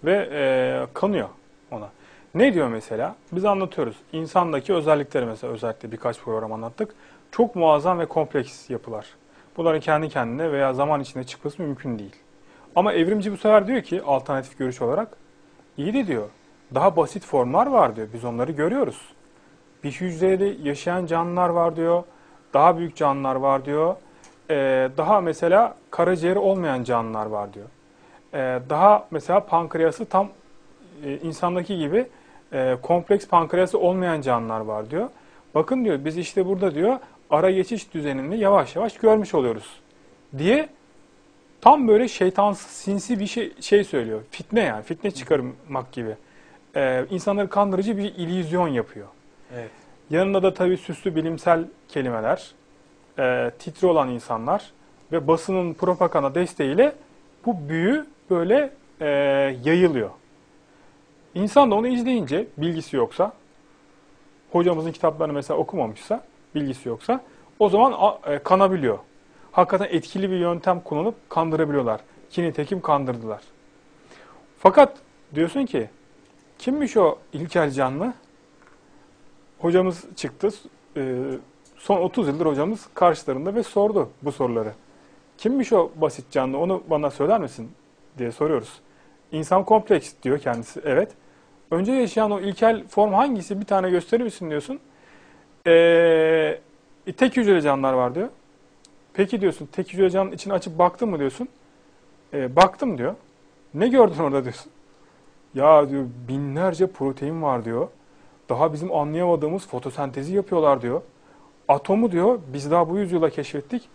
Speaker 2: ve kanıyor ona. Ne diyor mesela? Biz anlatıyoruz. İnsandaki özellikleri mesela özellikle birkaç program anlattık. Çok muazzam ve kompleks yapılar. Bunların kendi kendine veya zaman içinde çıkması mümkün değil. Ama evrimci bu sefer diyor ki alternatif görüş olarak iyi de diyor. Daha basit formlar var diyor. Biz onları görüyoruz. Bir hücrede yaşayan canlılar var diyor. Daha büyük canlılar var diyor. Daha mesela karaciğeri olmayan canlılar var diyor. Daha mesela pankreası tam insandaki gibi kompleks pankreası olmayan canlılar var diyor. Bakın diyor biz işte burada diyor ara geçiş düzenini yavaş yavaş görmüş oluyoruz diye tam böyle şeytansız sinsi bir şey söylüyor. Fitne yani fitne çıkarmak gibi. İnsanları kandırıcı bir illüzyon yapıyor.
Speaker 1: Evet.
Speaker 2: Yanında da tabii süslü bilimsel kelimeler, titri olan insanlar ve basının propaganda desteğiyle bu büyü böyle yayılıyor. İnsan da onu izleyince bilgisi yoksa, hocamızın kitaplarını mesela okumamışsa, bilgisi yoksa o zaman kanabiliyor. Hakikaten etkili bir yöntem kullanıp kandırabiliyorlar. Ki nitekim kandırdılar. Fakat diyorsun ki kimmiş o ilkel canlı? Hocamız çıktı. Son 30 yıldır hocamız karşılarında ve sordu bu soruları. Kimmiş o basit canlı? Onu bana söyler misin? Diye soruyoruz. İnsan kompleks diyor kendisi. Evet. Önce yaşayan o ilkel form hangisi? Bir tane gösterir misin diyorsun. Tek hücreli canlılar var diyor. Peki diyorsun tek hücreli canlının içini açıp baktın mı diyorsun. Baktım diyor. Ne gördün orada diyorsun. Ya diyor binlerce protein var diyor. Daha bizim anlayamadığımız fotosentezi yapıyorlar diyor. Atomu diyor biz daha bu yüzyılda keşfettik.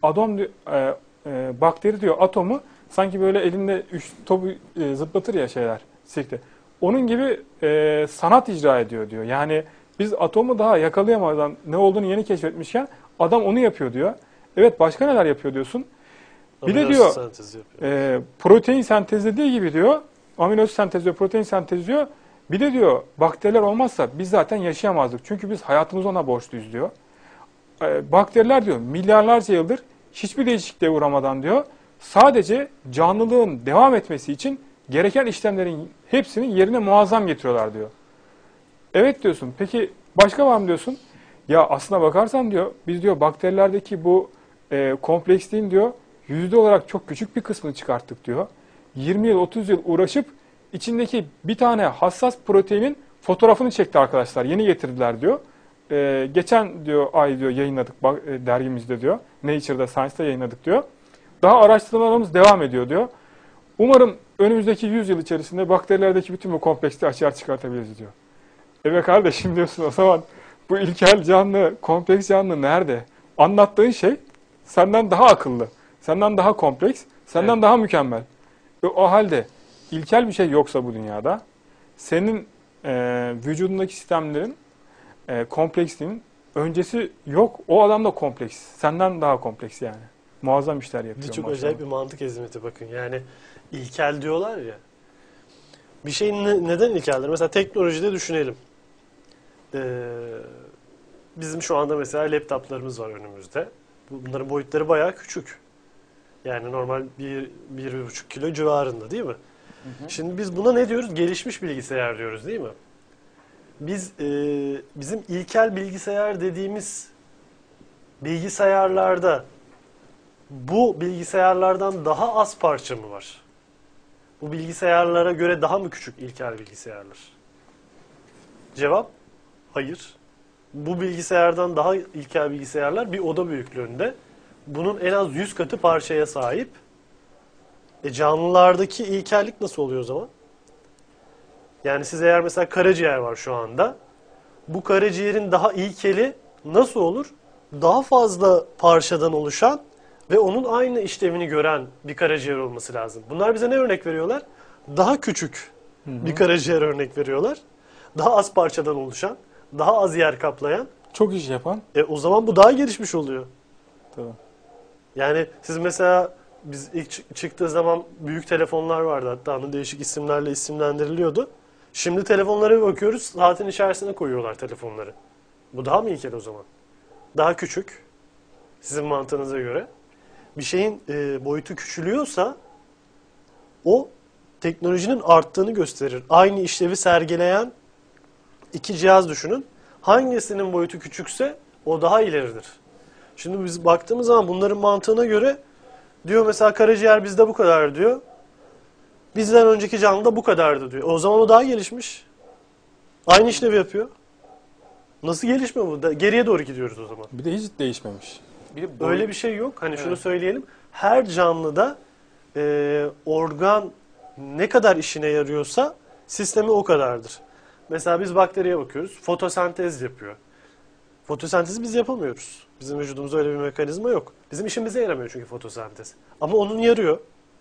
Speaker 2: Bakteri diyor atomu sanki böyle elinde 3 topu zıplatır ya şeyler sirkte. Onun gibi sanat icra ediyor diyor. Yani biz atomu daha yakalayamadan ne olduğunu yeni keşfetmişken adam onu yapıyor diyor. Evet başka neler yapıyor diyorsun. Bir de diyor protein sentezlediği gibi diyor amino asit sentezliyor, protein sentezliyor. Bir de diyor bakteriler olmazsa biz zaten yaşayamazdık. Çünkü biz hayatımızı ona borçluyuz diyor. Bakteriler diyor milyarlarca yıldır hiçbir değişikliğe uğramadan diyor sadece canlılığın devam etmesi için gereken işlemlerin hepsini yerine muazzam getiriyorlar diyor. Evet diyorsun. Peki başka var mı diyorsun? Ya aslına bakarsan diyor, biz diyor bakterilerdeki bu kompleksliğin diyor yüzde olarak çok küçük bir kısmını çıkarttık diyor. 20 yıl 30 yıl uğraşıp içindeki bir tane hassas proteinin fotoğrafını çekti arkadaşlar. Yeni getirdiler diyor. Geçen diyor ay diyor yayınladık dergimizde diyor. Nature'da Science'da yayınladık diyor. Daha araştırmalarımız devam ediyor diyor. Umarım önümüzdeki 100 yıl içerisinde bakterilerdeki bütün bu kompleksliği açığa çıkartabiliriz diyor. Evet kardeşim diyorsun, o zaman bu ilkel canlı, kompleks canlı nerede? Anlattığın şey senden daha akıllı, senden daha kompleks, senden daha mükemmel. O halde ilkel bir şey yoksa bu dünyada, senin vücudundaki sistemlerin kompleksliğinin öncesi yok. O adam da kompleks. Senden daha kompleks yani. Muazzam işler yapıyor.
Speaker 3: Çok
Speaker 2: maşallah.
Speaker 3: acayip bir mantık hizmeti bakın. Yani ilkel diyorlar ya. Bir şeyin neden ilkeldir? Mesela teknolojide düşünelim. Bizim şu anda mesela laptoplarımız var önümüzde. Bunların boyutları bayağı küçük. Yani normal 1,5 kilo civarında değil mi? Hı hı. Şimdi biz buna ne diyoruz? Gelişmiş bilgisayar diyoruz değil mi? Biz bizim ilkel bilgisayar dediğimiz bilgisayarlarda bu bilgisayarlardan daha az parça mı var? Bu bilgisayarlara göre daha mı küçük ilkel bilgisayarlar? Cevap hayır. Bu bilgisayardan daha ilkel bilgisayarlar bir oda büyüklüğünde. Bunun en az 100 katı parçaya sahip. Canlılardaki ilkellik nasıl oluyor o zaman? Yani siz eğer mesela karaciğer var şu anda. Bu karaciğerin daha ilkeli nasıl olur? Daha fazla parçadan oluşan ve onun aynı işlevini gören bir karaciğer olması lazım. Bunlar bize ne örnek veriyorlar? Daha küçük bir karaciğer örnek veriyorlar. Daha az parçadan oluşan, daha az yer kaplayan.
Speaker 2: Çok iş yapan.
Speaker 3: O zaman bu daha gelişmiş oluyor.
Speaker 2: Tabii.
Speaker 3: Yani siz mesela biz ilk çıktığı zaman büyük telefonlar vardı. Hatta onun değişik isimlerle isimlendiriliyordu. Şimdi telefonlara bir bakıyoruz, saatin içerisine koyuyorlar telefonları. Bu daha mı ilkel o zaman? Daha küçük, sizin mantığınıza göre. Bir şeyin boyutu küçülüyorsa o teknolojinin arttığını gösterir. Aynı işlevi sergileyen iki cihaz düşünün. Hangisinin boyutu küçükse o daha ileridir. Şimdi biz baktığımız zaman bunların mantığına göre diyor mesela karaciğer bizde bu kadar diyor. Bizden önceki canlıda bu kadardı diyor. O zaman o daha gelişmiş. Aynı işlevi yapıyor. Nasıl gelişme bu? Geriye doğru gidiyoruz o zaman.
Speaker 2: Bir de hiç değişmemiş.
Speaker 3: Öyle bir şey yok. Hani şunu söyleyelim. Her canlıda organ ne kadar işine yarıyorsa sistemi o kadardır. Mesela biz bakteriye bakıyoruz. Fotosentez yapıyor. Fotosentezi biz yapamıyoruz. Bizim vücudumuzda öyle bir mekanizma yok. Bizim işimize yaramıyor çünkü fotosentez. Ama onun yarıyor.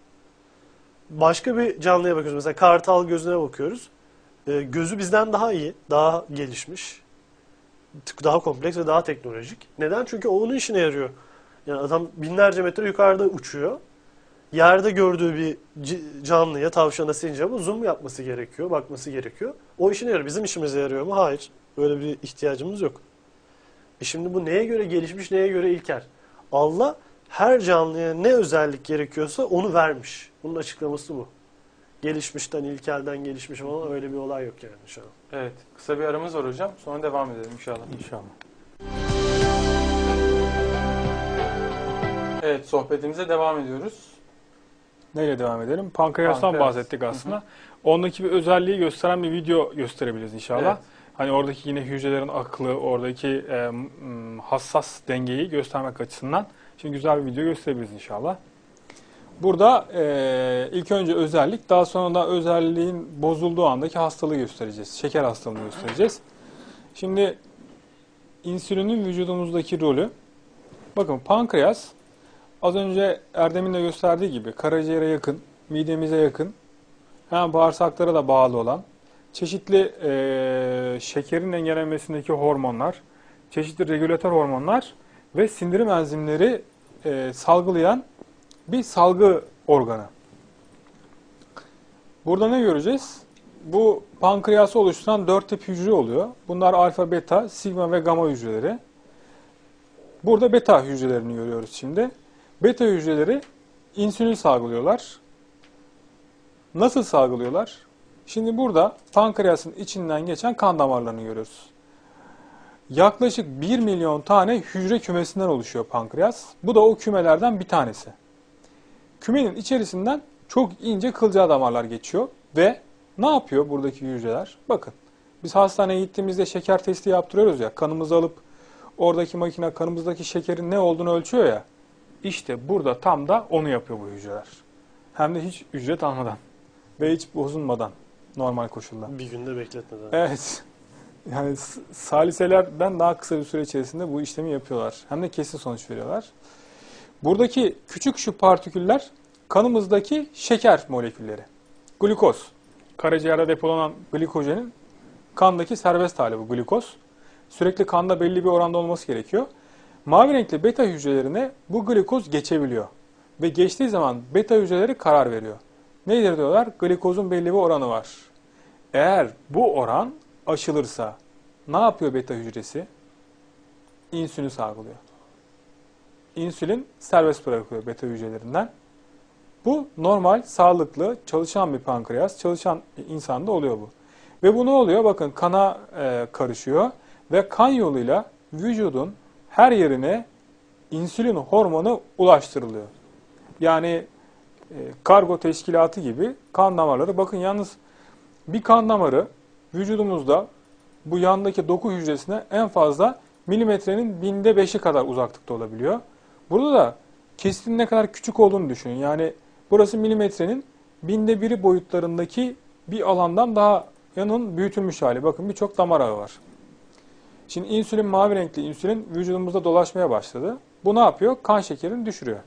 Speaker 3: Başka bir canlıya bakıyoruz. Mesela kartal gözüne bakıyoruz. Gözü bizden daha iyi, daha gelişmiş. Daha kompleks ve daha teknolojik. Neden? Çünkü o onun işine yarıyor. Yani adam binlerce metre yukarıda uçuyor. Yerde gördüğü bir canlıya, tavşana, sincaba zoom yapması gerekiyor, bakması gerekiyor. O işine yarıyor. Bizim işimize yarıyor mu? Hayır. Böyle bir ihtiyacımız yok. Şimdi bu neye göre gelişmiş, neye göre ilkel? Allah her canlıya ne özellik gerekiyorsa onu vermiş. Bunun açıklaması bu. Gelişmişten, ilkelden gelişmiş falan öyle bir olay yok yani şu an.
Speaker 1: Evet. Kısa bir aramız var hocam. Sonra devam edelim inşallah.
Speaker 2: İnşallah.
Speaker 1: Evet, sohbetimize devam ediyoruz.
Speaker 2: Neyle devam edelim? Pankreastan
Speaker 1: Pankreas.
Speaker 2: bahsettik aslında. Ondaki bir özelliği gösteren bir video gösterebiliriz inşallah.
Speaker 1: Evet.
Speaker 2: Hani oradaki yine hücrelerin aklı, oradaki hassas dengeyi göstermek açısından. Şimdi güzel bir video gösterebiliriz inşallah. Burada ilk önce özellik, daha sonra da özelliğin bozulduğu andaki hastalığı göstereceğiz. Şeker hastalığını göstereceğiz. Şimdi insülinin vücudumuzdaki rolü. Bakın pankreas az önce Erdem'in de gösterdiği gibi karaciğere yakın, midemize yakın, hem bağırsaklara da bağlı olan, çeşitli şekerin dengelenmesindeki hormonlar, çeşitli regülatör hormonlar ve sindirim enzimleri salgılayan bir salgı organı. Burada ne göreceğiz? Bu pankreası oluşturan 4 tip hücre oluyor. Bunlar alfa, beta, sigma ve gamma hücreleri. Burada beta hücrelerini görüyoruz şimdi. Beta hücreleri insülin salgılıyorlar. Nasıl salgılıyorlar? Şimdi burada pankreasın içinden geçen kan damarlarını görüyoruz. Yaklaşık 1 milyon tane hücre kümesinden oluşuyor pankreas. Bu da o kümelerden bir tanesi. Kümenin içerisinden çok ince kılcal damarlar geçiyor ve ne yapıyor buradaki hücreler? Bakın, biz hastaneye gittiğimizde şeker testi yaptırıyoruz ya, kanımızı alıp oradaki makine kanımızdaki şekerin ne olduğunu ölçüyor ya. İşte burada tam da onu yapıyor bu hücreler. Hem de hiç ücret almadan ve hiç bozulmadan, normal koşulda.
Speaker 3: Bir günde bekletmeden.
Speaker 2: Evet. Yani saliselerden daha kısa bir süre içerisinde bu işlemi yapıyorlar. Hem de kesin sonuç veriyorlar. Buradaki küçük şu partiküller kanımızdaki şeker molekülleri. Glikoz. Karaciğerde depolanan glikojenin kandaki serbest hali bu glikoz. Sürekli kanda belli bir oranda olması gerekiyor. Mavi renkli beta hücrelerine bu glikoz geçebiliyor. Ve geçtiği zaman beta hücreleri karar veriyor. Nedir diyorlar? Glikozun belli bir oranı var. Eğer bu oran aşılırsa ne yapıyor beta hücresi? İnsülin salgılıyor. İnsülin serbest bırakılıyor beta hücrelerinden. Bu normal, sağlıklı, çalışan bir pankreas, çalışan insanda oluyor bu. Ve bu ne oluyor? Bakın kana karışıyor ve kan yoluyla vücudun her yerine insülin hormonu ulaştırılıyor. Yani kargo teşkilatı gibi kan damarları. Bakın yalnız bir kan damarı vücudumuzda bu yandaki doku hücresine en fazla milimetrenin 5'i kadar uzaklıkta olabiliyor. Burada da kesitinin ne kadar küçük olduğunu düşünün. Yani burası milimetrenin 1/1000'i boyutlarındaki bir alandan daha yanın büyütülmüş hali. Bakın birçok damar ağı var. Şimdi insülin, mavi renkli insülin vücudumuzda dolaşmaya başladı. Bu ne yapıyor? Kan şekerini düşürüyor.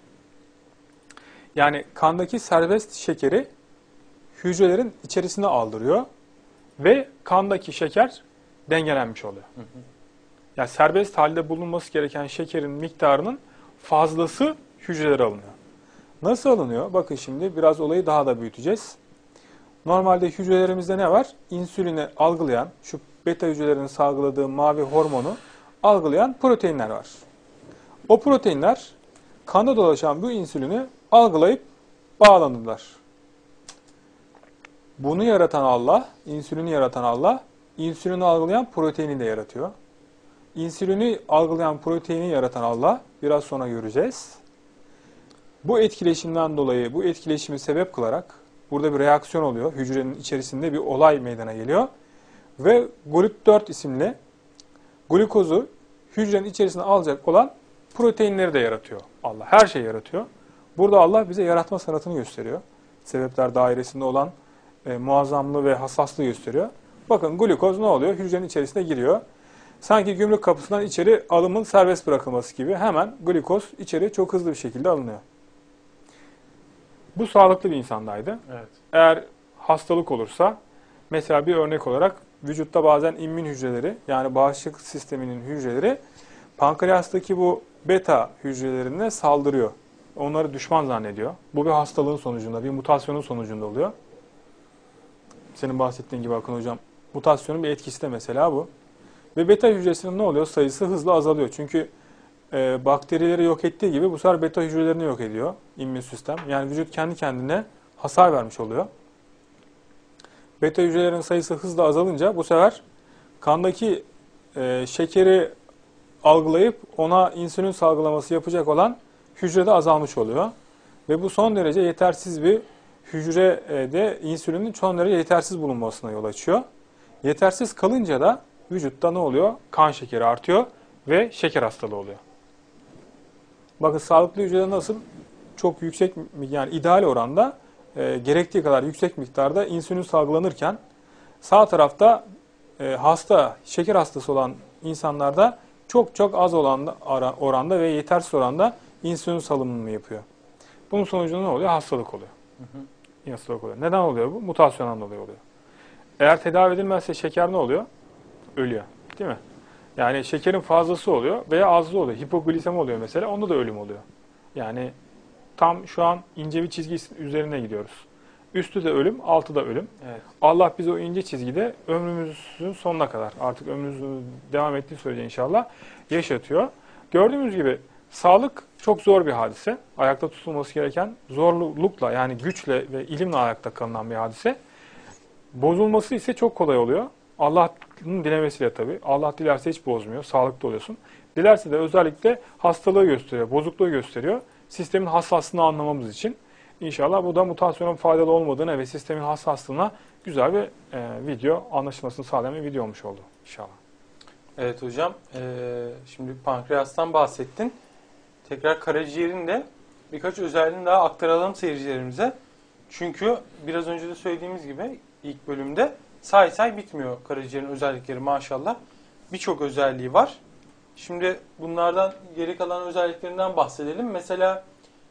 Speaker 2: Yani kandaki serbest şekeri hücrelerin içerisine aldırıyor ve kandaki şeker dengelenmiş oluyor. Yani serbest halde bulunması gereken şekerin miktarının fazlası hücrelere alınıyor. Nasıl alınıyor? Bakın şimdi biraz olayı daha da büyüteceğiz. Normalde hücrelerimizde ne var? İnsülini algılayan, şu beta hücrelerinin salgıladığı mavi hormonu algılayan proteinler var. O proteinler kanda dolaşan bu insülini algılayıp bağlanırlar. Bunu yaratan Allah, insülini yaratan Allah, insülini algılayan proteini de yaratıyor. İnsülini algılayan proteini yaratan Allah, biraz sonra göreceğiz. Bu etkileşimden dolayı, bu etkileşimi sebep kılarak burada bir reaksiyon oluyor. Hücrenin içerisinde bir olay meydana geliyor. Ve GLUT4 isimli glikozu hücrenin içerisine alacak olan proteinleri de yaratıyor Allah. Her şeyi yaratıyor. Burada Allah bize yaratma sanatını gösteriyor. Sebepler dairesinde olan muazzamlığı ve hassaslığı gösteriyor. Bakın glikoz ne oluyor? Hücrenin içerisine giriyor. Sanki gümrük kapısından içeri alımın serbest bırakılması gibi hemen glikoz içeri çok hızlı bir şekilde alınıyor. Bu sağlıklı bir insandaydı.
Speaker 3: Evet.
Speaker 2: Eğer hastalık olursa, mesela bir örnek olarak vücutta bazen immün hücreleri, yani bağışıklık sisteminin hücreleri pankreastaki bu beta hücrelerine saldırıyor. Onları düşman zannediyor. Bu bir hastalığın sonucunda, bir mutasyonun sonucunda oluyor. Senin bahsettiğin gibi Akın Hocam, mutasyonun bir etkisi de mesela bu. Ve beta hücresinin ne oluyor? Sayısı hızla azalıyor. Çünkü bakterileri yok ettiği gibi bu sefer beta hücrelerini yok ediyor immün sistem. Yani vücut kendi kendine hasar vermiş oluyor. Beta hücrelerin sayısı hızla azalınca bu sefer kandaki şekeri algılayıp ona insülin salgılaması yapacak olan hücre de azalmış oluyor. Ve bu son derece yetersiz bir hücrede insülinin son derece yetersiz bulunmasına yol açıyor. Yetersiz kalınca da vücutta ne oluyor? Kan şekeri artıyor ve şeker hastalığı oluyor. Bakın sağlıklı hücrede nasıl çok yüksek, yani ideal oranda gerektiği kadar yüksek miktarda insülin salgılanırken sağ tarafta hasta, şeker hastası olan insanlarda çok az oranda ve yetersiz oranda insülin salınımı yapıyor. Bunun sonucunda ne oluyor? Hastalık oluyor. Hastalık oluyor. Neden oluyor bu? Mutasyondan dolayı oluyor. Eğer tedavi edilmezse şeker ne oluyor? Ölüyor. Değil mi? Yani şekerin fazlası oluyor veya azlığı oluyor. Hipoglisemi oluyor mesela. Onda da ölüm oluyor. Yani tam şu an ince bir çizgi üzerine gidiyoruz. Üstü de ölüm, altı da ölüm.
Speaker 1: Evet.
Speaker 2: Allah bizi o ince çizgide ömrümüzün sonuna kadar, artık ömrümüzün devam ettiği sürece inşallah yaşatıyor. Gördüğümüz gibi Sağlık çok zor bir hadise. Ayakta tutulması gereken zorlukla yani güçle ve ilimle ayakta kalınan bir hadise. Bozulması ise çok kolay oluyor. Allah'ın dilemesiyle tabii. Allah dilerse hiç bozmuyor. Sağlıklı oluyorsun. Dilerse de özellikle hastalığı gösteriyor, bozukluğu gösteriyor. Sistemin hassaslığını anlamamız için. İnşallah bu da mutasyonun faydalı olmadığını ve sistemin hassaslığına güzel bir video, anlaşılmasını sağlayan bir video olmuş oldu inşallah.
Speaker 1: Evet hocam, şimdi pankreastan bahsettin. Tekrar karaciğerin de birkaç özelliğini daha aktaralım seyircilerimize. Çünkü biraz önce de söylediğimiz gibi ilk bölümde say say bitmiyor karaciğerin özellikleri maşallah. Birçok özelliği var. Şimdi bunlardan geri kalan özelliklerinden bahsedelim. Mesela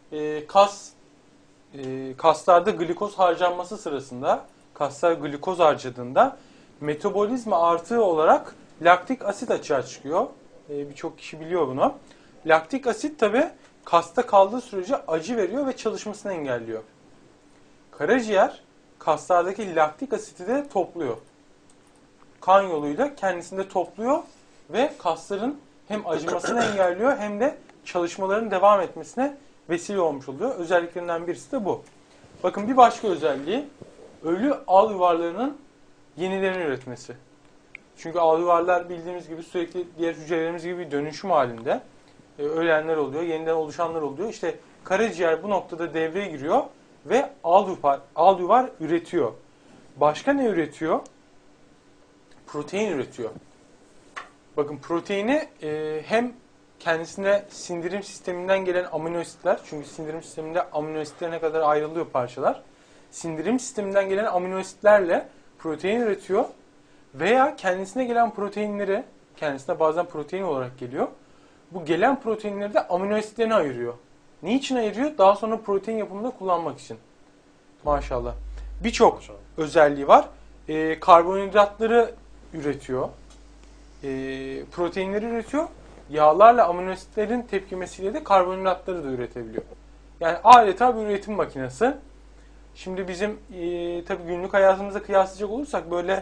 Speaker 1: kaslarda glikoz harcanması sırasında, kaslar glikoz harcadığında metabolizma artığı olarak laktik asit açığa çıkıyor. Birçok kişi biliyor bunu. Laktik asit tabi kasta kaldığı sürece acı veriyor ve çalışmasını engelliyor. Karaciğer kaslardaki laktik asiti de topluyor. Kan yoluyla kendisinde topluyor ve kasların hem acımasını engelliyor hem de çalışmaların devam etmesine vesile olmuş oluyor. Özelliklerinden birisi de bu. Bakın bir başka özelliği ölü al yuvarlarının yenilerini üretmesi. Çünkü al yuvarlar bildiğimiz gibi sürekli diğer hücrelerimiz gibi bir dönüşüm halinde. Ölenler oluyor, yeniden oluşanlar oluyor. İşte karaciğer bu noktada devreye giriyor ve al yuvar üretiyor. Başka ne üretiyor? Protein üretiyor. Bakın proteini hem kendisine sindirim sisteminden gelen amino asitler, çünkü sindirim sisteminde amino asitlerine kadar ayrılıyor parçalar. Sindirim sisteminden gelen amino asitlerle protein üretiyor veya kendisine gelen proteinleri, kendisine bazen protein olarak geliyor. Bu gelen proteinleri de amino asitlerine ayırıyor. Niçin ayırıyor? Daha sonra protein yapımında kullanmak için. Maşallah. Birçok özelliği var. Karbonhidratları üretiyor. Proteinleri üretiyor. Yağlarla amino asitlerin tepkimesiyle de karbonhidratları da üretebiliyor. Yani adeta bir üretim makinesi. Şimdi bizim tabii günlük hayatımıza kıyaslayacak olursak böyle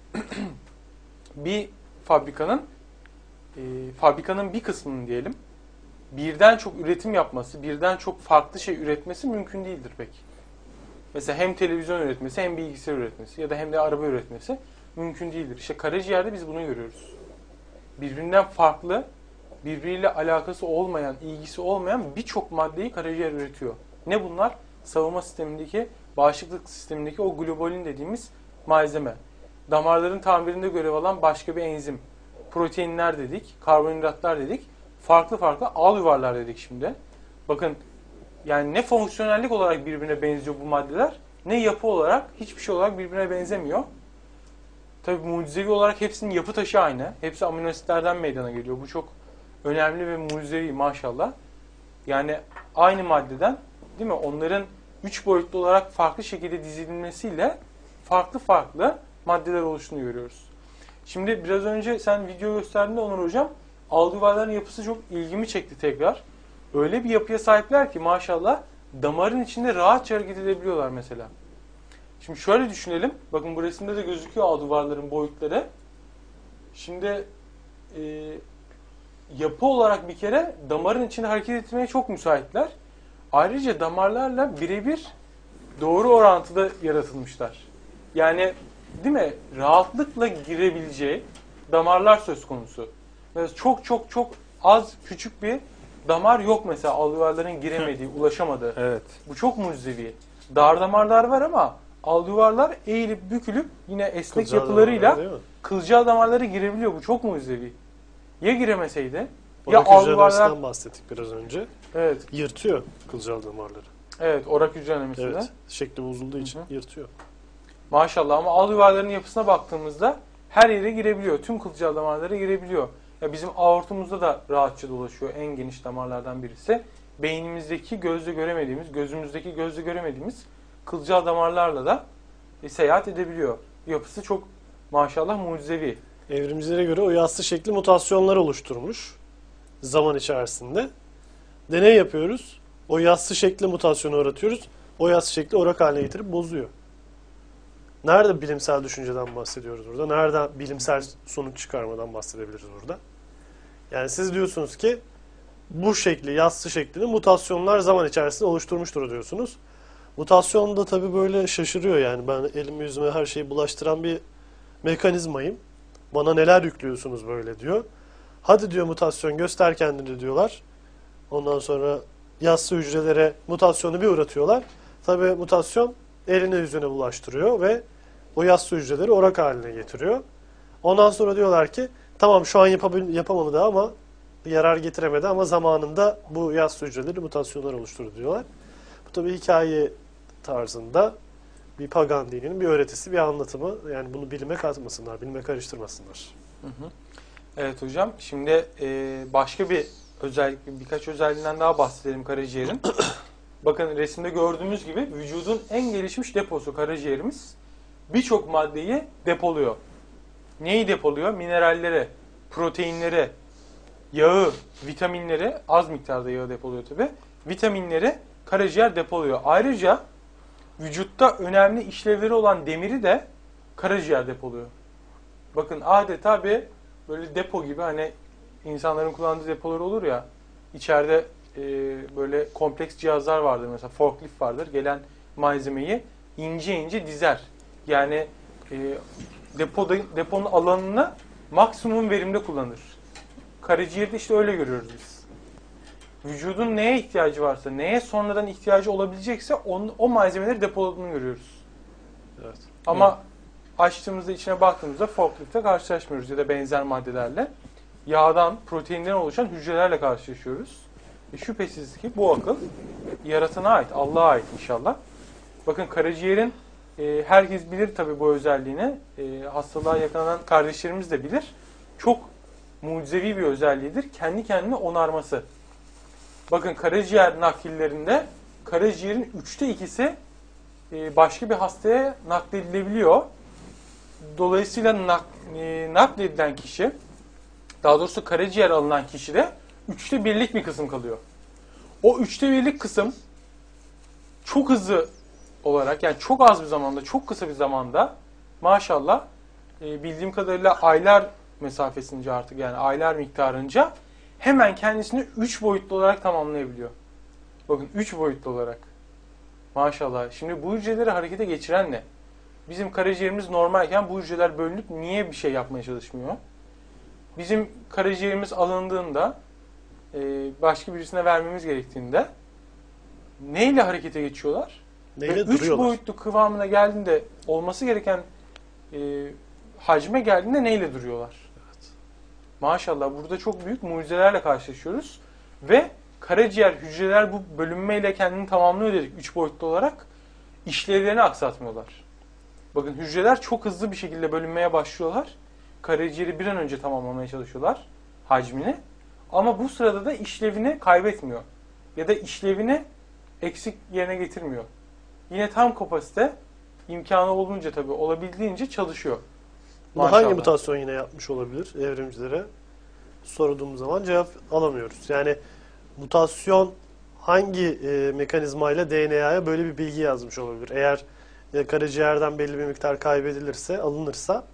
Speaker 1: bir fabrikanın bir kısmının diyelim birden çok üretim yapması, birden çok farklı şey üretmesi mümkün değildir pek. Mesela hem televizyon üretmesi hem bilgisayar üretmesi ya da hem de araba üretmesi mümkün değildir. İşte karaciğerde biz bunu görüyoruz. Birbirinden farklı, birbiriyle alakası olmayan, ilgisi olmayan birçok maddeyi karaciğer üretiyor. Ne bunlar? Savunma sistemindeki, bağışıklık sistemindeki o globulin dediğimiz malzeme. Damarların tamirinde görev alan başka bir enzim. Proteinler dedik, karbonhidratlar dedik. Farklı farklı al yuvarlar dedik şimdi. Bakın yani ne fonksiyonellik olarak birbirine benziyor bu maddeler, ne yapı olarak, hiçbir şey olarak birbirine benzemiyor. Tabii mucizevi olarak hepsinin yapı taşı aynı. Hepsi amino asitlerden meydana geliyor. Bu çok önemli ve mucizevi maşallah. Yani aynı maddeden, değil mi? Onların 3 boyutlu olarak farklı şekilde dizilmesiyle farklı farklı maddeler oluştuğunu görüyoruz. Şimdi biraz önce sen video gösterdiğinde Onur Hocam, algıvarların yapısı çok ilgimi çekti tekrar. Öyle bir yapıya sahipler ki maşallah damarın içinde rahatça hareket edebiliyorlar mesela. Şimdi şöyle düşünelim. Bakın bu resimde de gözüküyor algıvarların boyutları. Şimdi yapı olarak bir kere damarın içinde hareket etmeye çok müsaitler. Ayrıca damarlarla birebir doğru orantıda yaratılmışlar. Yani değil mi? Rahatlıkla girebileceği damarlar söz konusu. Mesela çok az küçük bir damar yok mesela alveolların giremediği, ulaşamadığı.
Speaker 2: Evet.
Speaker 1: Bu çok mucizevi. Dar damarlar var ama alveolar eğilip bükülüp yine esnek
Speaker 3: Kılcal
Speaker 1: yapılarıyla
Speaker 3: damarlar değil mi?
Speaker 1: kılcal damarları girebiliyor. Bu çok mucizevi. Ya giremeseydi? Ya
Speaker 3: Orak hücrelemesinden
Speaker 1: alveolar...
Speaker 3: bahsettik biraz önce.
Speaker 1: Evet.
Speaker 3: Yırtıyor kılcal damarları.
Speaker 1: Evet, orak hücrelemesinde.
Speaker 3: Evet. Şekli bozulduğu için yırtıyor.
Speaker 1: Maşallah ama alveolların yapısına baktığımızda her yere girebiliyor. Tüm kılcal damarlara girebiliyor. Ya bizim aortumuzda da rahatça dolaşıyor. En geniş damarlardan birisi. Beynimizdeki gözle göremediğimiz, gözümüzdeki gözle göremediğimiz kılcal damarlarla da seyahat edebiliyor. Yapısı çok maşallah mucizevi.
Speaker 3: Evrimcilere göre o yassı şekli mutasyonlar oluşturmuş zaman içerisinde. Deney yapıyoruz. O yassı şekli mutasyonu uğratıyoruz. O yassı şekli orak haline getirip bozuyor. Nerede bilimsel düşünceden bahsediyoruz burada? Nereden bilimsel sonuç çıkarmadan bahsedebiliriz burada? Yani siz diyorsunuz ki bu şekli, yassı şeklini mutasyonlar zaman içerisinde oluşturmuştur diyorsunuz. Mutasyon da tabii böyle şaşırıyor yani. Ben elimi yüzüme her şeyi bulaştıran bir mekanizmayım. Bana neler yüklüyorsunuz böyle diyor. Hadi diyor mutasyon göster kendini diyorlar. Ondan sonra yassı hücrelere mutasyonu bir uğratıyorlar. Tabii mutasyon eline yüzüne bulaştırıyor ve o yassı hücreleri orak haline getiriyor. Ondan sonra diyorlar ki tamam şu an yapamadı ama yarar getiremedi ama zamanında bu yassı hücreleri mutasyonlar oluşturdu diyorlar. Bu tabii hikaye tarzında bir pagan dininin bir öğretisi, bir anlatımı. Yani bunu bilime katmasınlar, bilime karıştırmasınlar.
Speaker 1: Hı hı. Evet hocam. Şimdi başka bir birkaç özelliğinden daha bahsedelim karaciğerin. Bakın resimde gördüğümüz gibi vücudun en gelişmiş deposu karaciğerimiz birçok maddeyi depoluyor. Neyi depoluyor? Mineralleri, proteinleri, yağı, vitaminleri, az miktarda yağı depoluyor tabi. Vitaminleri karaciğer depoluyor. Ayrıca vücutta önemli işlevleri olan demiri de karaciğer depoluyor. Bakın adeta bir böyle depo gibi, hani insanların kullandığı depolar olur ya, içeride böyle kompleks cihazlar vardır, mesela forklift vardır, gelen malzemeyi ince ince dizer. Yani deponun alanını maksimum verimde kullanır. Karaciğerde işte öyle görüyoruz biz. Vücudun neye ihtiyacı varsa, neye sonradan ihtiyacı olabilecekse o malzemeleri depoladığını görüyoruz.
Speaker 3: Evet.
Speaker 1: Ama açtığımızda, içine baktığımızda forkliftle karşılaşmıyoruz ya da benzer maddelerle. Yağdan, proteinden oluşan hücrelerle karşılaşıyoruz. Şüphesiz ki bu akıl yaratana ait, Allah'a ait inşallah. Bakın karaciğerin herkes bilir tabii bu özelliğini. Hastalığa yakalanan kardeşlerimiz de bilir. Çok mucizevi bir özelliğidir. Kendi kendine onarması. Bakın karaciğer nakillerinde karaciğerin 2/3 başka bir hastaya nakledilebiliyor. Dolayısıyla nakledilen kişi, daha doğrusu karaciğer alınan kişide 1/3'lik bir kısım kalıyor. O 1/3'lik kısım çok hızlı olarak, yani çok az bir zamanda, çok kısa bir zamanda maşallah bildiğim kadarıyla aylar mesafesince, artık yani aylar miktarınca hemen kendisini 3 boyutlu olarak tamamlayabiliyor. Bakın 3 boyutlu olarak. Maşallah. Şimdi bu hücreleri harekete geçiren ne? Bizim karaciğerimiz normalken bu hücreler bölünüp niye bir şey yapmaya çalışmıyor? Bizim karaciğerimiz alındığında, başka birisine vermemiz gerektiğinde neyle harekete geçiyorlar?
Speaker 3: Neyle
Speaker 1: ve 3
Speaker 3: duruyorlar?
Speaker 1: boyutlu kıvamına geldiğinde, olması gereken hacme geldiğinde neyle duruyorlar?
Speaker 3: Evet.
Speaker 1: Maşallah burada çok büyük mucizelerle karşılaşıyoruz. Ve karaciğer hücreler bu bölünmeyle kendini tamamlıyor dedik 3 boyutlu olarak. İşlevlerini aksatmıyorlar. Bakın hücreler çok hızlı bir şekilde bölünmeye başlıyorlar. Karaciğeri bir an önce tamamlamaya çalışıyorlar hacmini. Ama bu sırada da işlevini kaybetmiyor. Ya da işlevini eksik yerine getirmiyor. Yine tam kapasite, imkanı olunca tabii olabildiğince çalışıyor.
Speaker 3: Bunu
Speaker 1: Maşallah.
Speaker 3: hangi mutasyon yine yapmış olabilir evrimcilere? Sorduğumuz zaman cevap alamıyoruz. Yani mutasyon hangi mekanizmayla DNA'ya böyle bir bilgi yazmış olabilir? Eğer karaciğerden belli bir miktar kaybedilirse, alınırsa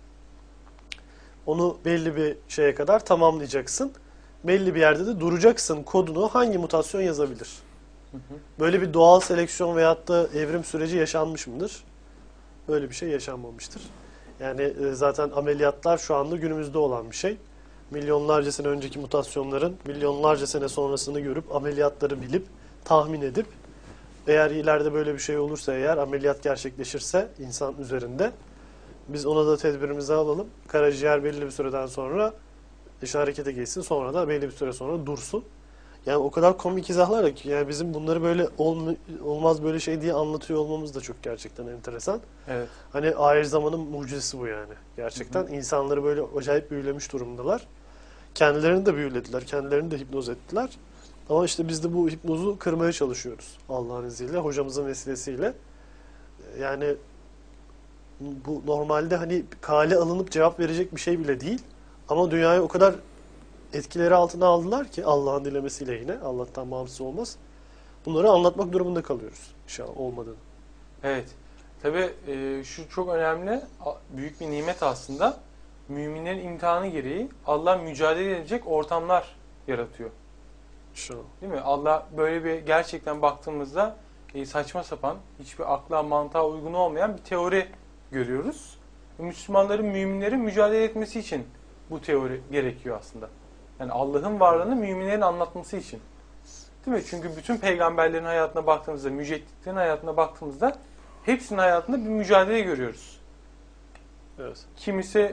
Speaker 3: onu belli bir şeye kadar tamamlayacaksın. Belli bir yerde de duracaksın. Kodunu hangi mutasyon yazabilir? Böyle bir doğal seleksiyon veyahut da evrim süreci yaşanmış mıdır? Böyle bir şey yaşanmamıştır. Yani zaten ameliyatlar şu anda günümüzde olan bir şey. Milyonlarca sene önceki mutasyonların milyonlarca sene sonrasını görüp ameliyatları bilip tahmin edip eğer ileride böyle bir şey olursa, eğer ameliyat gerçekleşirse insan üzerinde biz ona da tedbirimizi alalım. Karaciğer belli bir süreden sonra işte harekete geçsin, sonra da belli bir süre sonra dursun. Yani o kadar komik izahlar ki yani bizim bunları böyle olmaz böyle şey diye anlatıyor olmamız da çok gerçekten enteresan.
Speaker 1: Evet.
Speaker 3: Hani ahir zamanın mucizesi bu yani. Gerçekten insanları böyle acayip büyülemiş durumdalar. Kendilerini de büyülediler, kendilerini de hipnoz ettiler. Ama işte biz de bu hipnozu kırmaya çalışıyoruz Allah'ın izniyle, hocamızın vesilesiyle. Yani bu normalde hani kale alınıp cevap verecek bir şey bile değil. Ama dünyayı o kadar etkileri altına aldılar ki Allah'ın dilemesiyle, yine Allah'tan bağımsız olmaz. Bunları anlatmak durumunda kalıyoruz inşallah olmadığını.
Speaker 1: Evet. Tabii şu çok önemli, büyük bir nimet aslında. Müminlerin imtihanı gereği Allah mücadele edecek ortamlar yaratıyor.
Speaker 3: Şu.
Speaker 1: Değil mi? Allah böyle bir gerçekten baktığımızda saçma sapan, hiçbir akla mantığa uygun olmayan bir teori görüyoruz. Müslümanların, müminlerin mücadele etmesi için bu teori gerekiyor aslında. Yani Allah'ın varlığını müminlerin anlatması için. Değil mi? Çünkü bütün peygamberlerin hayatına baktığımızda, mücedditlerin hayatına baktığımızda hepsinin hayatında bir mücadele görüyoruz.
Speaker 3: Evet.
Speaker 1: Kimisi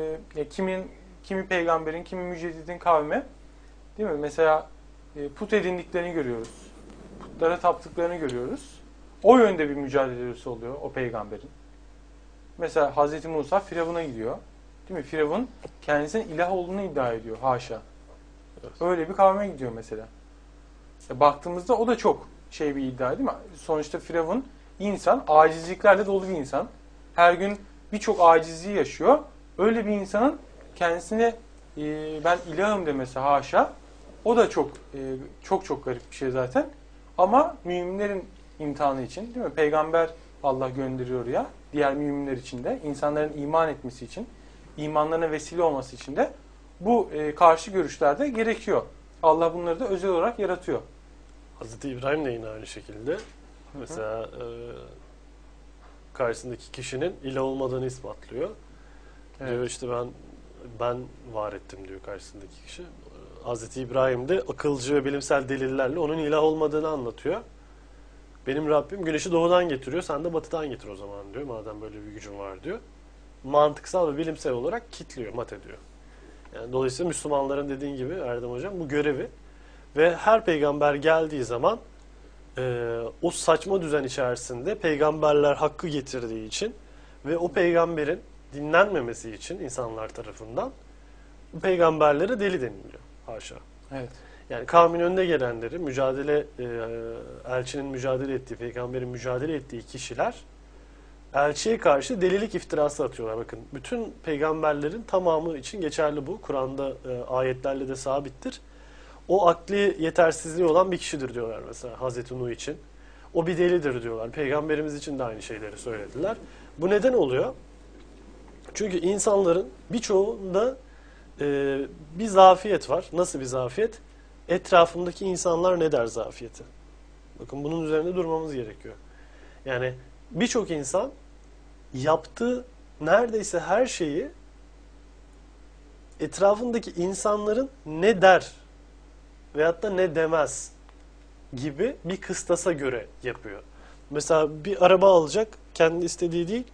Speaker 1: kimi peygamberin, kimi müceddidin kavmi, değil mi? Mesela put edindiklerini görüyoruz. Putlara taptıklarını görüyoruz. O yönde bir mücadelesi oluyor o peygamberin. Mesela Hz. Musa Firavun'a gidiyor. Değil mi? Firavun kendisinin ilah olduğunu iddia ediyor. Haşa.
Speaker 3: Evet.
Speaker 1: Öyle bir kavme gidiyor mesela. Baktığımızda o da çok bir iddia değil mi? Sonuçta Firavun insan, acizliklerle dolu bir insan. Her gün birçok acizliği yaşıyor. Öyle bir insanın kendisine ben ilahım demesi haşa. O da çok garip bir şey zaten. Ama müminlerin imtihanı için, değil mi? Peygamber Allah gönderiyor ya. Diğer müminler için de, insanların iman etmesi için, imanlarına vesile olması için de bu karşı görüşler de gerekiyor. Allah bunları da özel olarak yaratıyor.
Speaker 3: Hazreti İbrahim de yine aynı şekilde. Mesela karşısındaki kişinin ilah olmadığını ispatlıyor.
Speaker 1: Evet.
Speaker 3: Diyor işte ben var ettim diyor karşısındaki kişi. Hazreti İbrahim de akılcı ve bilimsel delillerle onun ilah olmadığını anlatıyor. Benim Rabbim güneşi doğudan getiriyor, sen de batıdan getir o zaman diyor. Madem böyle bir gücün var diyor. Mantıksal ve bilimsel olarak kitliyor, mat ediyor. Yani dolayısıyla Müslümanların dediğin gibi Erdem Hocam bu görevi ve her peygamber geldiği zaman o saçma düzen içerisinde peygamberler hakkı getirdiği için ve o peygamberin dinlenmemesi için insanlar tarafından bu peygamberlere deli deniliyor. Haşa.
Speaker 1: Evet.
Speaker 3: Yani kavmin önde gelenleri, elçinin mücadele ettiği, peygamberin mücadele ettiği kişiler elçiye karşı delilik iftirası atıyorlar. Bakın bütün peygamberlerin tamamı için geçerli bu. Kur'an'da ayetlerle de sabittir. O akli yetersizliği olan bir kişidir diyorlar mesela Hazreti Nuh için. O bir delidir diyorlar. Peygamberimiz için de aynı şeyleri söylediler. Bu neden oluyor? Çünkü insanların birçoğunda bir zafiyet var. Nasıl bir zafiyet? Etrafındaki insanlar ne der zafiyeti. Bakın bunun üzerinde durmamız gerekiyor. Yani birçok insan yaptığı neredeyse her şeyi etrafındaki insanların ne der veyahut da ne demez gibi bir kıstasa göre yapıyor. Mesela bir araba alacak, kendi istediği değil,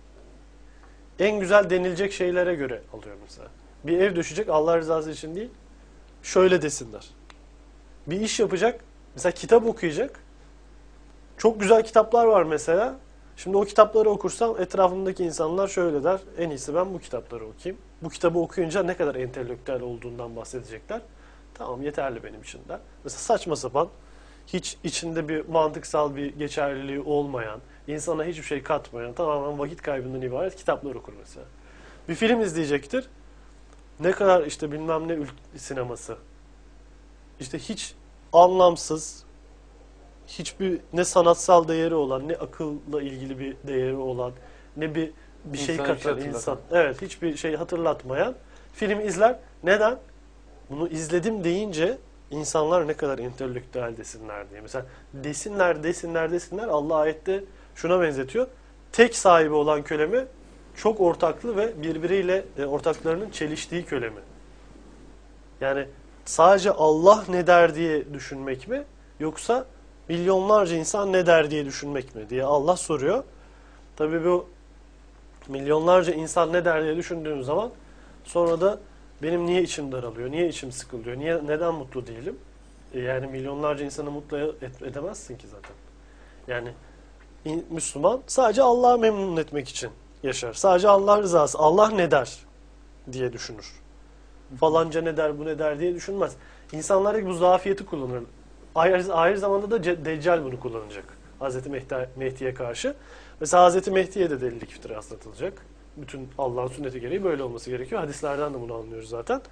Speaker 3: en güzel denilecek şeylere göre alıyor mesela. Bir ev düşecek, Allah rızası için değil, şöyle desinler. Bir iş yapacak, mesela kitap okuyacak. Çok güzel kitaplar var mesela. Şimdi o kitapları okursam etrafımdaki insanlar şöyle der. En iyisi ben bu kitapları okuyayım. Bu kitabı okuyunca ne kadar entelektüel olduğundan bahsedecekler. Tamam yeterli benim için der. Mesela saçma sapan, hiç içinde bir mantıksal bir geçerliliği olmayan, insana hiçbir şey katmayan, tamamen vakit kaybından ibaret kitaplar okur mesela. Bir film izleyecektir. Ne kadar işte bilmem ne sineması. İşte hiç anlamsız, hiçbir ne sanatsal değeri olan, ne akılla ilgili bir değeri olan, ne bir şey
Speaker 1: İnsana hiç
Speaker 3: katan
Speaker 1: hatırlatan.
Speaker 3: insan. Evet, hiçbir şey hatırlatmayan film izler. Neden? Bunu izledim deyince insanlar ne kadar entelektüel desinler diye. Mesela desinler Allah ayette şuna benzetiyor. Tek sahibi olan kölemi çok ortaklı ve birbiriyle ortaklarının çeliştiği kölemi. Yani sadece Allah ne der diye düşünmek mi yoksa milyonlarca insan ne der diye düşünmek mi diye Allah soruyor. Tabii bu milyonlarca insan ne der diye düşündüğüm zaman sonra da benim niye içim daralıyor, niye içim sıkılıyor, neden mutlu değilim? Yani milyonlarca insanı mutlu edemezsin ki zaten. Yani Müslüman sadece Allah'ı memnun etmek için yaşar. Sadece Allah rızası, Allah ne der diye düşünür. Falanca ne der, bu ne der diye düşünmez. İnsanlar bu zafiyeti kullanır. Ahir zamanda da Deccal bunu kullanacak. Hazreti Mehdi'ye karşı. Mesela Hazreti Mehdi'ye de delilik iftirası atılacak. Bütün Allah'ın sünneti gereği böyle olması gerekiyor. Hadislerden de bunu anlıyoruz zaten.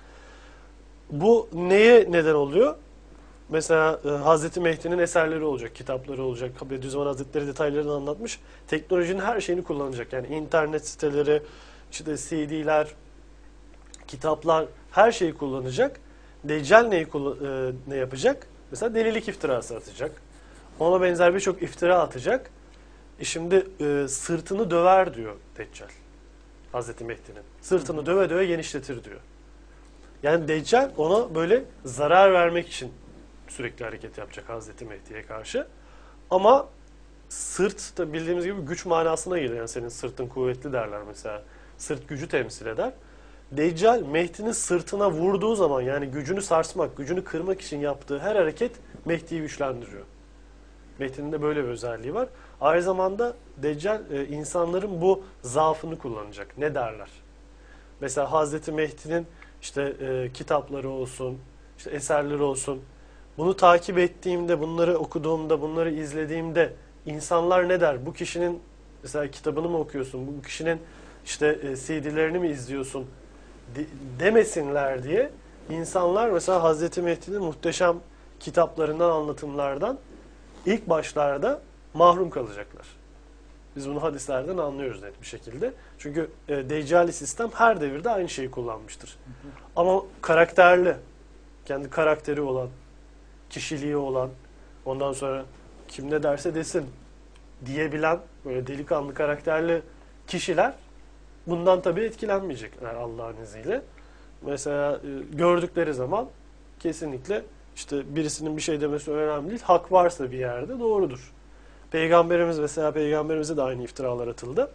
Speaker 3: Bu neye neden oluyor? Mesela Hazreti Mehdi'nin eserleri olacak, kitapları olacak. Bediüzzaman Hazretleri detaylarını anlatmış. Teknolojinin her şeyini kullanacak. Yani internet siteleri, işte CD'ler, kitaplar, her şeyi kullanacak. Deccal ne yapacak? Mesela delilik iftirası atacak. Ona benzer birçok iftira atacak. Şimdi sırtını döver diyor Deccal. Hazreti Mehdi'nin. Sırtını döve döve genişletir diyor. Yani Deccal ona böyle zarar vermek için sürekli hareket yapacak Hazreti Mehdi'ye karşı. Ama sırt da bildiğimiz gibi güç manasına geliyor. Yani senin sırtın kuvvetli derler mesela. Sırt gücü temsil eder. Deccal Mehdi'nin sırtına vurduğu zaman, yani gücünü sarsmak, gücünü kırmak için yaptığı her hareket Mehdi'yi güçlendiriyor. Mehdi'nin de böyle bir özelliği var. Aynı zamanda Deccal insanların bu zaafını kullanacak. Ne derler? Mesela Hazreti Mehdi'nin işte kitapları olsun, işte eserleri olsun. Bunu takip ettiğimde, bunları okuduğumda, bunları izlediğimde insanlar ne der? Bu kişinin mesela kitabını mı okuyorsun? Bu kişinin işte CD'lerini mi izliyorsun? Demesinler diye insanlar mesela Hazreti Mehdi'nin muhteşem kitaplarından, anlatımlardan ilk başlarda mahrum kalacaklar. Biz bunu hadislerden anlıyoruz net bir şekilde. Çünkü Deccali sistem her devirde aynı şeyi kullanmıştır. Ama karakterli, kendi karakteri olan, kişiliği olan, ondan sonra kim ne derse desin diyebilen böyle delikanlı karakterli kişiler bundan tabii etkilenmeyecekler Allah'ın izniyle. Mesela gördükleri zaman kesinlikle işte birisinin bir şey demesi önemli değil. Hak varsa bir yerde doğrudur. Peygamberimiz mesela, peygamberimize de aynı iftiralar atıldı.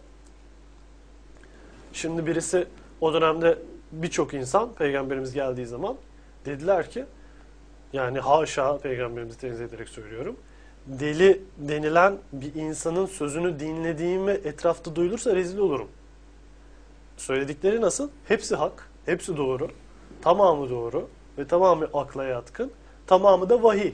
Speaker 3: Şimdi birisi o dönemde birçok insan peygamberimiz geldiği zaman dediler ki, yani haşa, peygamberimizi tenzih ederek söylüyorum, deli denilen bir insanın sözünü dinlediğimi etrafta duyulursa rezil olurum. Söyledikleri nasıl? Hepsi hak, hepsi doğru, tamamı doğru ve tamamı akla yatkın, tamamı da vahiy.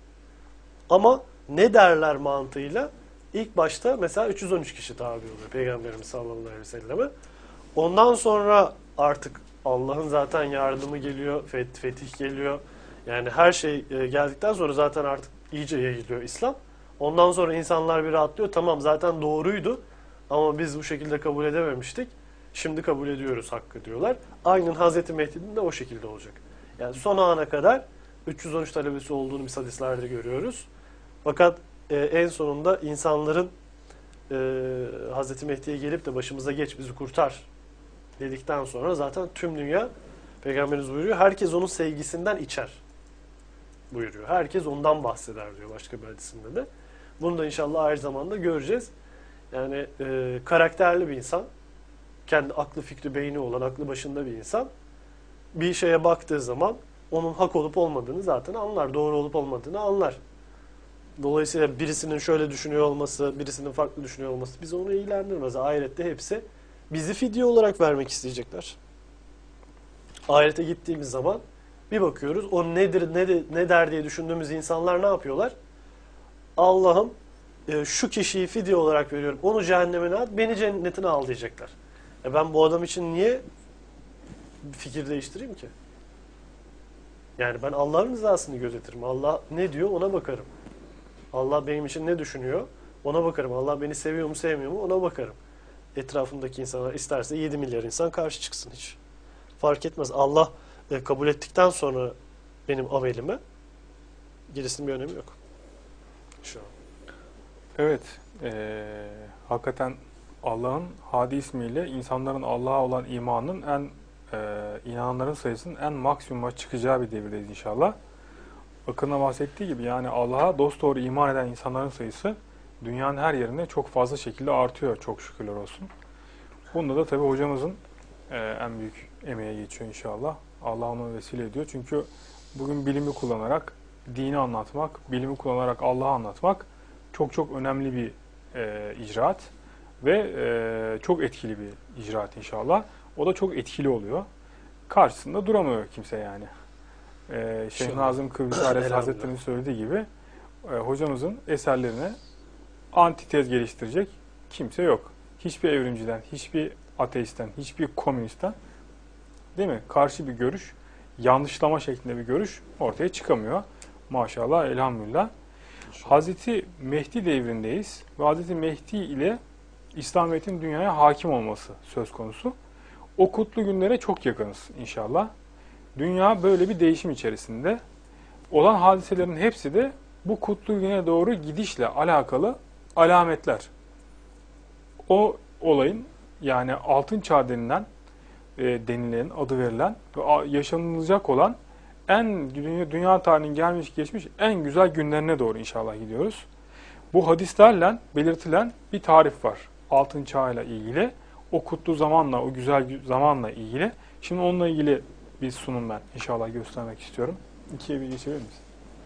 Speaker 3: Ama ne derler mantığıyla ilk başta mesela 313 kişi tabi oluyor Peygamberimiz sallallahu aleyhi ve selleme. Ondan sonra artık Allah'ın zaten yardımı geliyor, fetih geliyor. Yani her şey geldikten sonra zaten artık iyice yayılıyor İslam. Ondan sonra insanlar bir rahatlıyor. Tamam, zaten doğruydu ama biz bu şekilde kabul edememiştik. Şimdi kabul ediyoruz hakkı diyorlar. Aynen Hazreti Mehdi'nin de o şekilde olacak. Yani son ana kadar 313 talebesi olduğunu biz hadislerde görüyoruz. Fakat en sonunda insanların Hazreti Mehdi'ye gelip de başımıza geç bizi kurtar dedikten sonra zaten tüm dünya, Peygamberimiz buyuruyor, herkes onun sevgisinden içer buyuruyor. Herkes ondan bahseder diyor başka bir hadisinde de. Bunu da inşallah aynı zamanda göreceğiz. Yani karakterli bir insan, kendi aklı fikri beyni olan, aklı başında bir insan bir şeye baktığı zaman onun hak olup olmadığını zaten anlar. Doğru olup olmadığını anlar. Dolayısıyla birisinin şöyle düşünüyor olması, birisinin farklı düşünüyor olması bizi onu ilgilendirmez. Ahirette hepsi bizi fidye olarak vermek isteyecekler. Ahirete gittiğimiz zaman bir bakıyoruz, o nedir, ne der diye düşündüğümüz insanlar ne yapıyorlar? Allah'ım şu kişiyi fidye olarak veriyorum, onu cehennemine at, beni cennetine al diyecekler. Ben bu adam için niye fikir değiştireyim ki? Yani ben Allah'ın rızasını gözetirim. Allah ne diyor ona bakarım. Allah benim için ne düşünüyor ona bakarım. Allah beni seviyor mu sevmiyor mu ona bakarım. Etrafındaki insanlar isterse 7 milyar insan karşı çıksın hiç. Fark etmez. Allah kabul ettikten sonra benim amelime gerisinin bir önemi yok. Şu an.
Speaker 2: Evet, hakikaten Allah'ın Hadi ismiyle insanların Allah'a olan imanının inananların sayısının en maksimuma çıkacağı bir devirdeyiz inşallah. Akın'la bahsettiği gibi yani Allah'a dosdoğru iman eden insanların sayısı dünyanın her yerinde çok fazla şekilde artıyor, çok şükürler olsun. Bunda da tabii hocamızın en büyük emeği geçiyor inşallah. Allah onu vesile ediyor. Çünkü bugün bilimi kullanarak dini anlatmak, bilimi kullanarak Allah'ı anlatmak çok çok önemli bir icraat ve çok etkili bir icraat inşallah. O da çok etkili oluyor. Karşısında duramıyor kimse yani. Şeyh Nazım Kıbrıs Hazretleri'nin söylediği gibi hocamızın eserlerine antitez geliştirecek kimse yok. Hiçbir evrimciden, hiçbir ateistten, hiçbir komünistten, değil mi? Karşı bir görüş, yanlışlama şeklinde bir görüş ortaya çıkamıyor. Maşallah, elhamdülillah. Hazreti Mehdi devrindeyiz ve Hazreti Mehdi ile İslamiyet'in dünyaya hakim olması söz konusu. O kutlu günlere çok yakınız inşallah. Dünya böyle bir değişim içerisinde. olan hadiselerin hepsi de bu kutlu güne doğru gidişle alakalı alametler. O olayın yani altın çağ denilen adı verilen ve yaşanılacak olan dünya tarihinin gelmiş geçmiş en güzel günlerine doğru inşallah gidiyoruz. Bu hadislerle belirtilen bir tarif var. Altın çağıyla ilgili, o kutlu zamanla, o güzel zamanla ilgili. Şimdi onunla ilgili bir sunum ben inşallah göstermek istiyorum. İkiye bir geçebilir miyiz?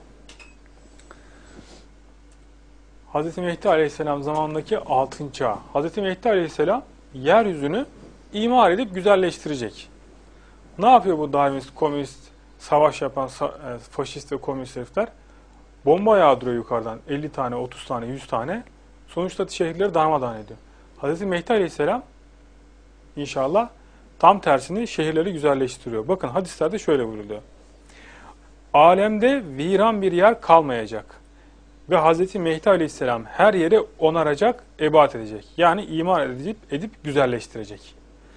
Speaker 2: Hz. Mehdi Aleyhisselam zamanındaki altın çağ. Hz. Mehdi Aleyhisselam yeryüzünü imar edip güzelleştirecek. Ne yapıyor bu daimist, komünist, savaş yapan faşist ve komünist herifler? Bomba yağdırıyor yukarıdan. 50 tane, 30 tane, 100 tane. Sonuçta şehirleri darmadağın ediyor. Hz. Mehdi Aleyhisselam inşallah tam tersini şehirleri güzelleştiriyor. Bakın hadislerde şöyle buyuruluyor. Alemde viran bir yer kalmayacak. Ve Hz. Mehdi Aleyhisselam her yeri onaracak, ebat edecek. Yani imar edip güzelleştirecek.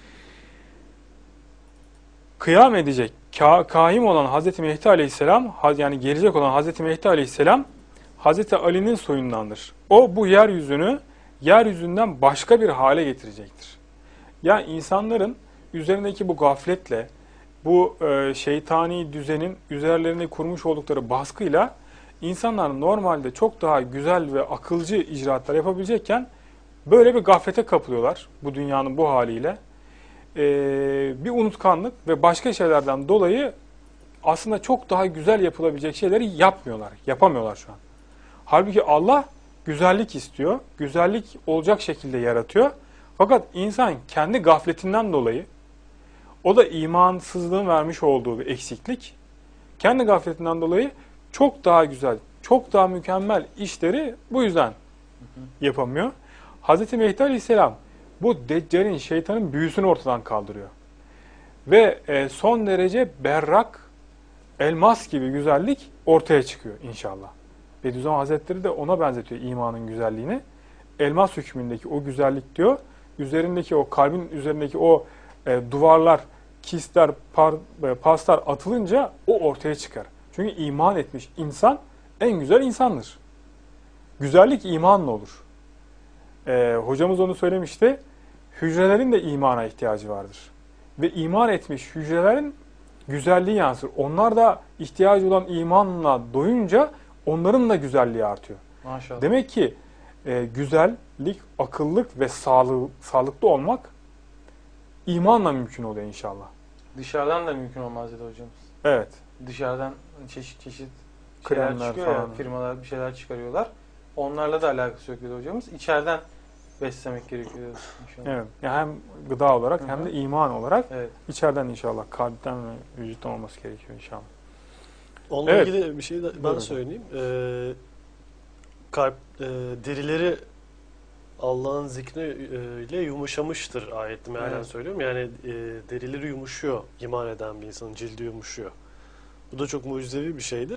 Speaker 2: Kıyam edecek, kaim olan Hz. Mehdi Aleyhisselam, yani gelecek olan Hz. Mehdi Aleyhisselam, Hz. Ali'nin soyundandır. O bu yeryüzünden başka bir hale getirecektir. Yani insanların üzerindeki bu gafletle, bu şeytani düzenin üzerlerine kurmuş oldukları baskıyla insanlar normalde çok daha güzel ve akılcı icraatlar yapabilecekken böyle bir gaflete kapılıyorlar bu dünyanın bu haliyle. Bir unutkanlık ve başka şeylerden dolayı aslında çok daha güzel yapılabilecek şeyleri yapamıyorlar şu an. Halbuki Allah güzellik istiyor, güzellik olacak şekilde yaratıyor. Fakat insan kendi gafletinden dolayı, o da imansızlığın vermiş olduğu bir eksiklik, kendi gafletinden dolayı çok daha güzel, çok daha mükemmel işleri bu yüzden yapamıyor. Hz. Mehdi Aleyhisselam bu Deccal'in, şeytanın büyüsünü ortadan kaldırıyor. Ve son derece berrak, elmas gibi güzellik ortaya çıkıyor inşallah. Bediüzzaman Hazretleri de ona benzetiyor imanın güzelliğini. Elmas hükmündeki o güzellik diyor, üzerindeki o kalbin üzerindeki o duvarlar, kistler, paslar atılınca o ortaya çıkar. Çünkü iman etmiş insan en güzel insandır. Güzellik imanla olur. Hocamız onu söylemişti. Hücrelerin de imana ihtiyacı vardır. Ve iman etmiş hücrelerin güzelliği yansır. Onlar da ihtiyacı olan imanla doyunca onların da güzelliği artıyor.
Speaker 1: Maşallah.
Speaker 2: Demek ki güzellik, akıllık ve sağlıklı olmak imanla mümkün oluyor inşallah.
Speaker 1: Dışarıdan da mümkün olmaz dedi hocamız.
Speaker 2: Evet.
Speaker 1: Dışarıdan çeşit şeyler
Speaker 2: Kremler
Speaker 1: çıkıyor
Speaker 2: falan.
Speaker 1: ya, firmalar bir şeyler çıkarıyorlar. Onlarla da alakası yok dedi hocamız. İçeriden beslemek gerekiyor inşallah.
Speaker 2: Evet. Yani hem gıda olarak hem de iman olarak
Speaker 1: Evet.
Speaker 2: içeriden inşallah kalpten ve vücuttan olması gerekiyor inşallah.
Speaker 3: Onunla
Speaker 2: Evet.
Speaker 3: ilgili bir şey de ben
Speaker 2: Buyurun.
Speaker 3: söyleyeyim. Derileri Allah'ın zikriyle yumuşamıştır ayette mealen
Speaker 1: Evet.
Speaker 3: söylüyorum. Yani derileri yumuşuyor iman eden bir insanın cildi yumuşuyor. Bu da çok mucizevi bir şeydir.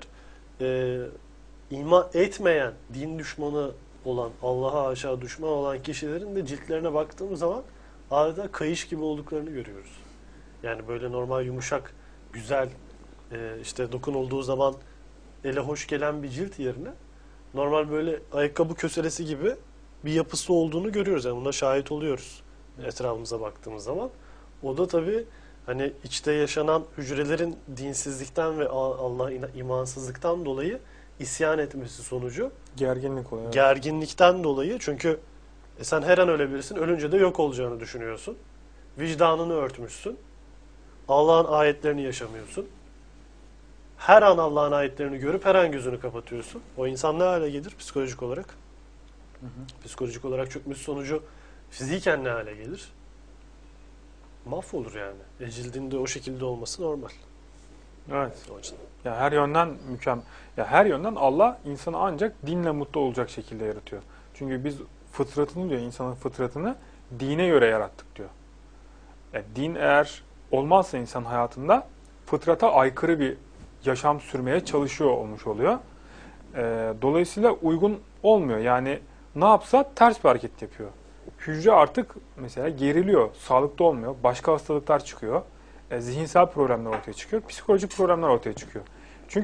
Speaker 3: İman etmeyen, din düşmanı olan, Allah'a aşağı düşman olan kişilerin de ciltlerine baktığımız zaman adeta kayış gibi olduklarını görüyoruz. Yani böyle normal yumuşak, güzel, işte dokunulduğu zaman ele hoş gelen bir cilt yerine normal böyle ayakkabı köselesi gibi bir yapısı olduğunu görüyoruz. Yani buna şahit oluyoruz etrafımıza baktığımız zaman. O da tabii hani içte yaşanan hücrelerin dinsizlikten ve Allah'a imansızlıktan dolayı isyan etmesi sonucu.
Speaker 2: Gerginlik oluyor.
Speaker 3: Gerginlikten dolayı, çünkü sen her an ölebilirsin. Ölünce de yok olacağını düşünüyorsun. Vicdanını örtmüşsün. Allah'ın ayetlerini yaşamıyorsun. Her an Allah'ın ayetlerini görüp her an gözünü kapatıyorsun. O insan ne hale gelir psikolojik olarak? Psikolojik olarak çökmüş sonucu fiziken ne hale gelir? Mahvolur yani. Cildinde o şekilde olması normal.
Speaker 2: Evet.
Speaker 3: O açıdan.
Speaker 2: Ya her yönden mükemmel. Ya her yönden Allah insanı ancak dinle mutlu olacak şekilde yaratıyor. Çünkü biz fıtratını diyor, insanın fıtratını dine göre yarattık diyor. Din eğer olmazsa insan hayatında fıtrata aykırı bir yaşam sürmeye çalışıyor olmuş oluyor. Dolayısıyla uygun olmuyor. Yani ne yapsa ters bir hareket yapıyor. Hücre artık mesela geriliyor, sağlıklı olmuyor, başka hastalıklar çıkıyor. Zihinsel problemler ortaya çıkıyor, psikolojik problemler ortaya çıkıyor. Çünkü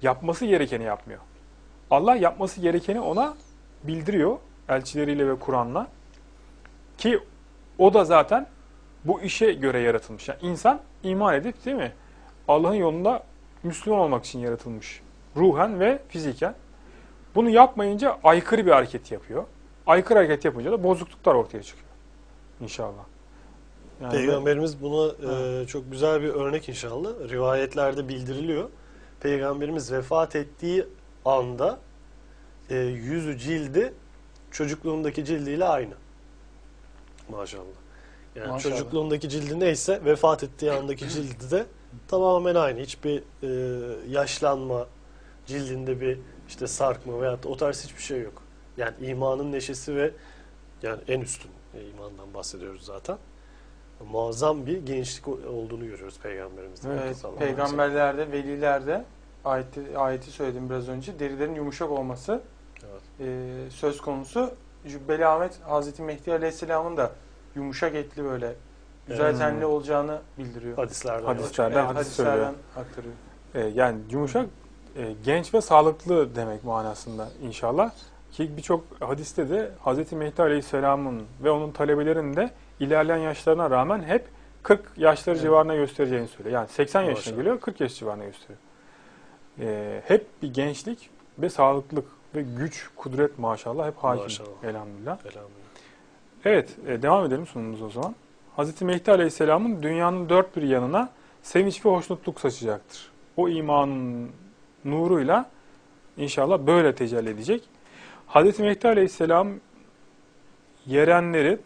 Speaker 2: yapması gerekeni yapmıyor. Allah yapması gerekeni ona bildiriyor elçileriyle ve Kur'an'la. Ki o da zaten bu işe göre yaratılmış. Yani insan iman edip, değil mi, Allah'ın yolunda Müslüman olmak için yaratılmış. Ruhen ve fiziken. Bunu yapmayınca aykırı bir hareket yapıyor. Aykırı hareket yapınca da bozukluklar ortaya çıkıyor. İnşallah. Yani
Speaker 3: Peygamberimiz buna çok güzel bir örnek inşallah. Rivayetlerde bildiriliyor. Peygamberimiz vefat ettiği anda yüzü, cildi çocukluğundaki cildiyle aynı. Maşallah. Yani
Speaker 1: Maşallah.
Speaker 3: çocukluğundaki cildi neyse vefat ettiği andaki cildi de tamamen aynı. Hiçbir yaşlanma, cildinde bir işte sarkma veyahut da o tarz hiçbir şey yok. Yani imanın neşesi ve yani en üstün imandan bahsediyoruz zaten. Muazzam bir gençlik olduğunu görüyoruz Peygamberimizde.
Speaker 1: Evet,
Speaker 3: Sallallahu aleyhi ve sellem.
Speaker 1: peygamberlerde, velilerde ayeti söyledim biraz önce. Derilerin yumuşak olması
Speaker 3: Evet.
Speaker 1: söz konusu. Cübbeli Ahmet Hazreti Mehdi Aleyhisselam'ın da yumuşak etli böyle güzel tenli olacağını bildiriyor.
Speaker 3: Hadislerden.
Speaker 2: Hadislerden hadis söylüyor.
Speaker 1: hadislerden aktarıyor.
Speaker 2: Yani yumuşak, genç ve sağlıklı demek manasında inşallah. Ki birçok hadiste de Hz. Mehdi Aleyhisselam'ın ve onun talebelerinin de ilerleyen yaşlarına rağmen hep 40 yaşları civarına göstereceğini söylüyor. Yani 80 yaşına
Speaker 3: Maşallah.
Speaker 2: geliyor, 40 yaş civarına gösteriyor. Hep bir gençlik ve sağlıklık ve güç, kudret maşallah hep hakim.
Speaker 3: Maşallah.
Speaker 2: Elhamdülillah.
Speaker 3: Elhamdülillah.
Speaker 2: Evet, devam edelim sunumumuza o zaman. Hz. Mehdi Aleyhisselam'ın dünyanın dört bir yanına sevinç ve hoşnutluk saçacaktır. O imanın nuruyla inşallah böyle tecelli edecek. Hz. Mehdi Aleyhisselam yarenleri,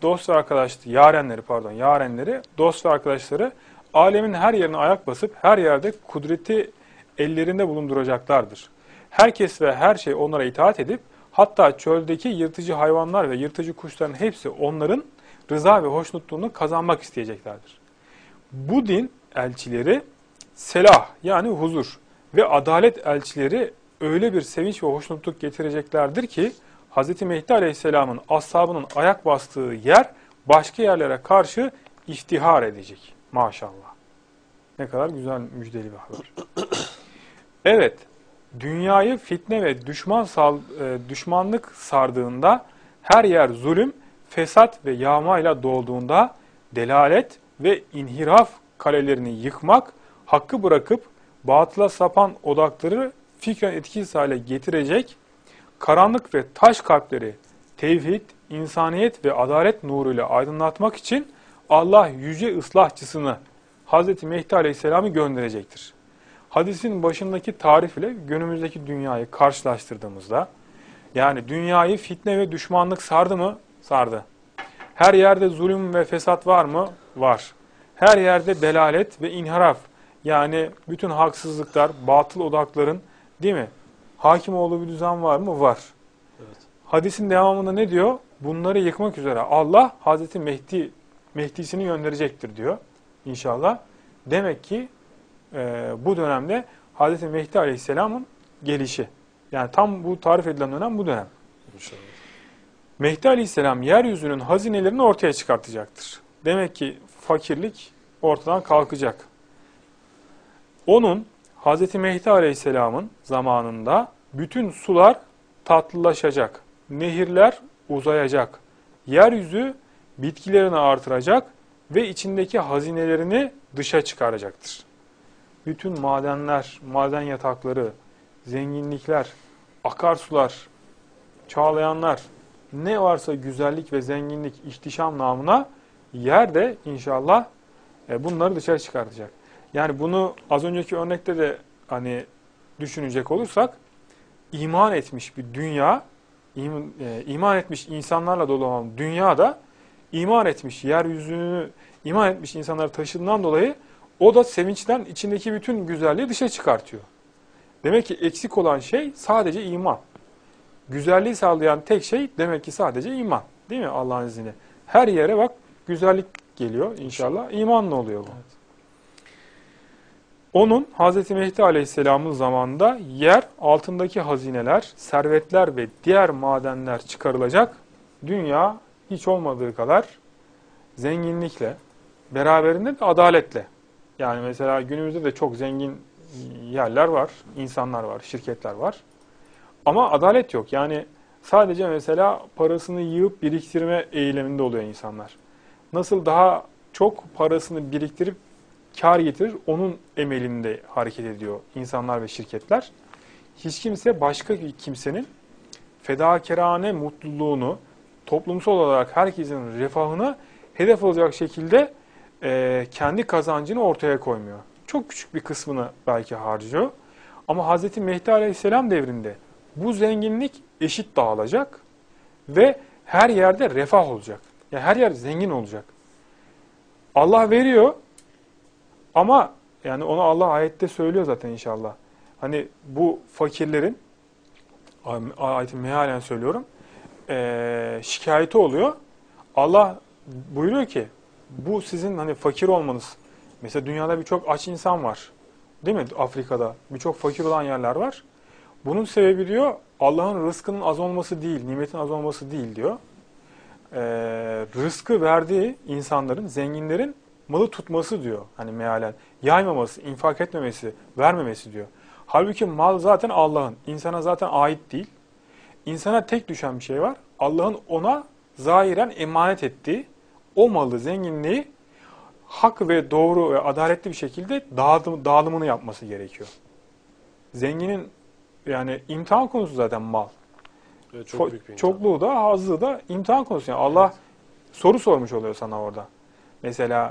Speaker 2: dost ve arkadaşları alemin her yerine ayak basıp her yerde kudreti ellerinde bulunduracaklardır. Herkes ve her şey onlara itaat edip hatta çöldeki yırtıcı hayvanlar ve yırtıcı kuşların hepsi onların rıza ve hoşnutluğunu kazanmak isteyeceklerdir. Bu din elçileri selah yani huzur ve adalet elçileri öyle bir sevinç ve hoşnutluk getireceklerdir ki Hz. Mehdi Aleyhisselam'ın ashabının ayak bastığı yer başka yerlere karşı iftihar edecek. Maşallah. Ne kadar güzel müjdeli bir haber. Evet, dünyayı fitne ve düşmanlık sardığında, her yer zulüm, fesat ve yağmayla dolduğunda, delalet ve inhiraf kalelerini yıkmak, hakkı bırakıp batıla sapan odakları fikren etkisiz hale getirecek, karanlık ve taş kalpleri tevhid, insaniyet ve adalet nuruyla aydınlatmak için Allah yüce ıslahçısını Hz. Mehdi Aleyhisselam'ı gönderecektir. Hadisin başındaki tarif ile günümüzdeki dünyayı karşılaştırdığımızda, yani dünyayı fitne ve düşmanlık sardı mı? Sardı. Her yerde zulüm ve fesat var mı? Var. Her yerde delalet ve inhiraf, yani bütün haksızlıklar, batıl odakların, değil mi, hakim olduğu bir düzen var mı? Var.
Speaker 3: Evet.
Speaker 2: Hadisin devamında ne diyor? Bunları yıkmak üzere Allah Hazreti Mehdi'sini gönderecektir diyor inşallah. Demek ki bu dönemde Hazreti Mehdi Aleyhisselam'ın gelişi. Yani tam bu tarif edilen dönem bu dönem.
Speaker 3: İnşallah.
Speaker 2: Mehdi Aleyhisselam yeryüzünün hazinelerini ortaya çıkartacaktır. Demek ki fakirlik ortadan kalkacak. Onun, Hazreti Mehdi Aleyhisselam'ın zamanında bütün sular tatlılaşacak, nehirler uzayacak, yeryüzü bitkilerini artıracak ve içindeki hazinelerini dışa çıkaracaktır. Bütün madenler, maden yatakları, zenginlikler, akarsular, çağlayanlar, ne varsa güzellik ve zenginlik, ihtişam namına yerde inşallah bunları dışarı çıkartacak. Yani bunu az önceki örnekte de hani düşünecek olursak, iman etmiş bir dünya, iman etmiş insanlarla dolu olan dünyada iman etmiş yeryüzünü, iman etmiş insanları taşıdığından dolayı o da sevinçten içindeki bütün güzelliği dışa çıkartıyor. Demek ki eksik olan şey sadece iman. Güzelliği sağlayan tek şey demek ki sadece iman. Değil mi Allah'ın izniyle? Her yere bak güzellik geliyor inşallah. İmanla oluyor bu.
Speaker 1: Evet.
Speaker 2: Onun Hz. Mehdi Aleyhisselam'ın zamanında yer altındaki hazineler, servetler ve diğer madenler çıkarılacak. Dünya hiç olmadığı kadar zenginlikle, beraberinde de adaletle. Yani mesela günümüzde de çok zengin yerler var, insanlar var, şirketler var. Ama adalet yok. Yani sadece mesela parasını yığıp biriktirme eyleminde oluyor insanlar. Nasıl daha çok parasını biriktirip kar getirir, onun emelinde hareket ediyor insanlar ve şirketler. Hiç kimse başka bir kimsenin fedakarane mutluluğunu, toplumsal olarak herkesin refahına hedef alacak şekilde kendi kazancını ortaya koymuyor. Çok küçük bir kısmını belki harcıyor. Ama Hz. Mehdi Aleyhisselam devrinde bu zenginlik eşit dağılacak ve her yerde refah olacak. Yani her yer zengin olacak. Allah veriyor ama yani onu Allah ayette söylüyor zaten inşallah. Hani bu fakirlerin, ayetin mealen söylüyorum, şikayeti oluyor. Allah buyuruyor ki bu sizin hani fakir olmanız. Mesela dünyada birçok aç insan var. Değil mi? Afrika'da birçok fakir olan yerler var. Bunun sebebi diyor Allah'ın rızkının az olması değil, nimetin az olması değil diyor. Rızkı verdiği insanların, zenginlerin malı tutması diyor. Hani mealen yaymaması, infak etmemesi, vermemesi diyor. Halbuki mal zaten Allah'ın. İnsana zaten ait değil. İnsana tek düşen bir şey var. Allah'ın ona zahiren emanet ettiği o malı, zenginliği hak ve doğru ve adaletli bir şekilde dağılımını yapması gerekiyor. Zenginin yani imtihan konusu zaten mal.
Speaker 3: Evet, çok büyük bir imtihan.
Speaker 2: Çokluğu da, azlığı da imtihan konusu. Yani Allah soru sormuş oluyor sana orada. Mesela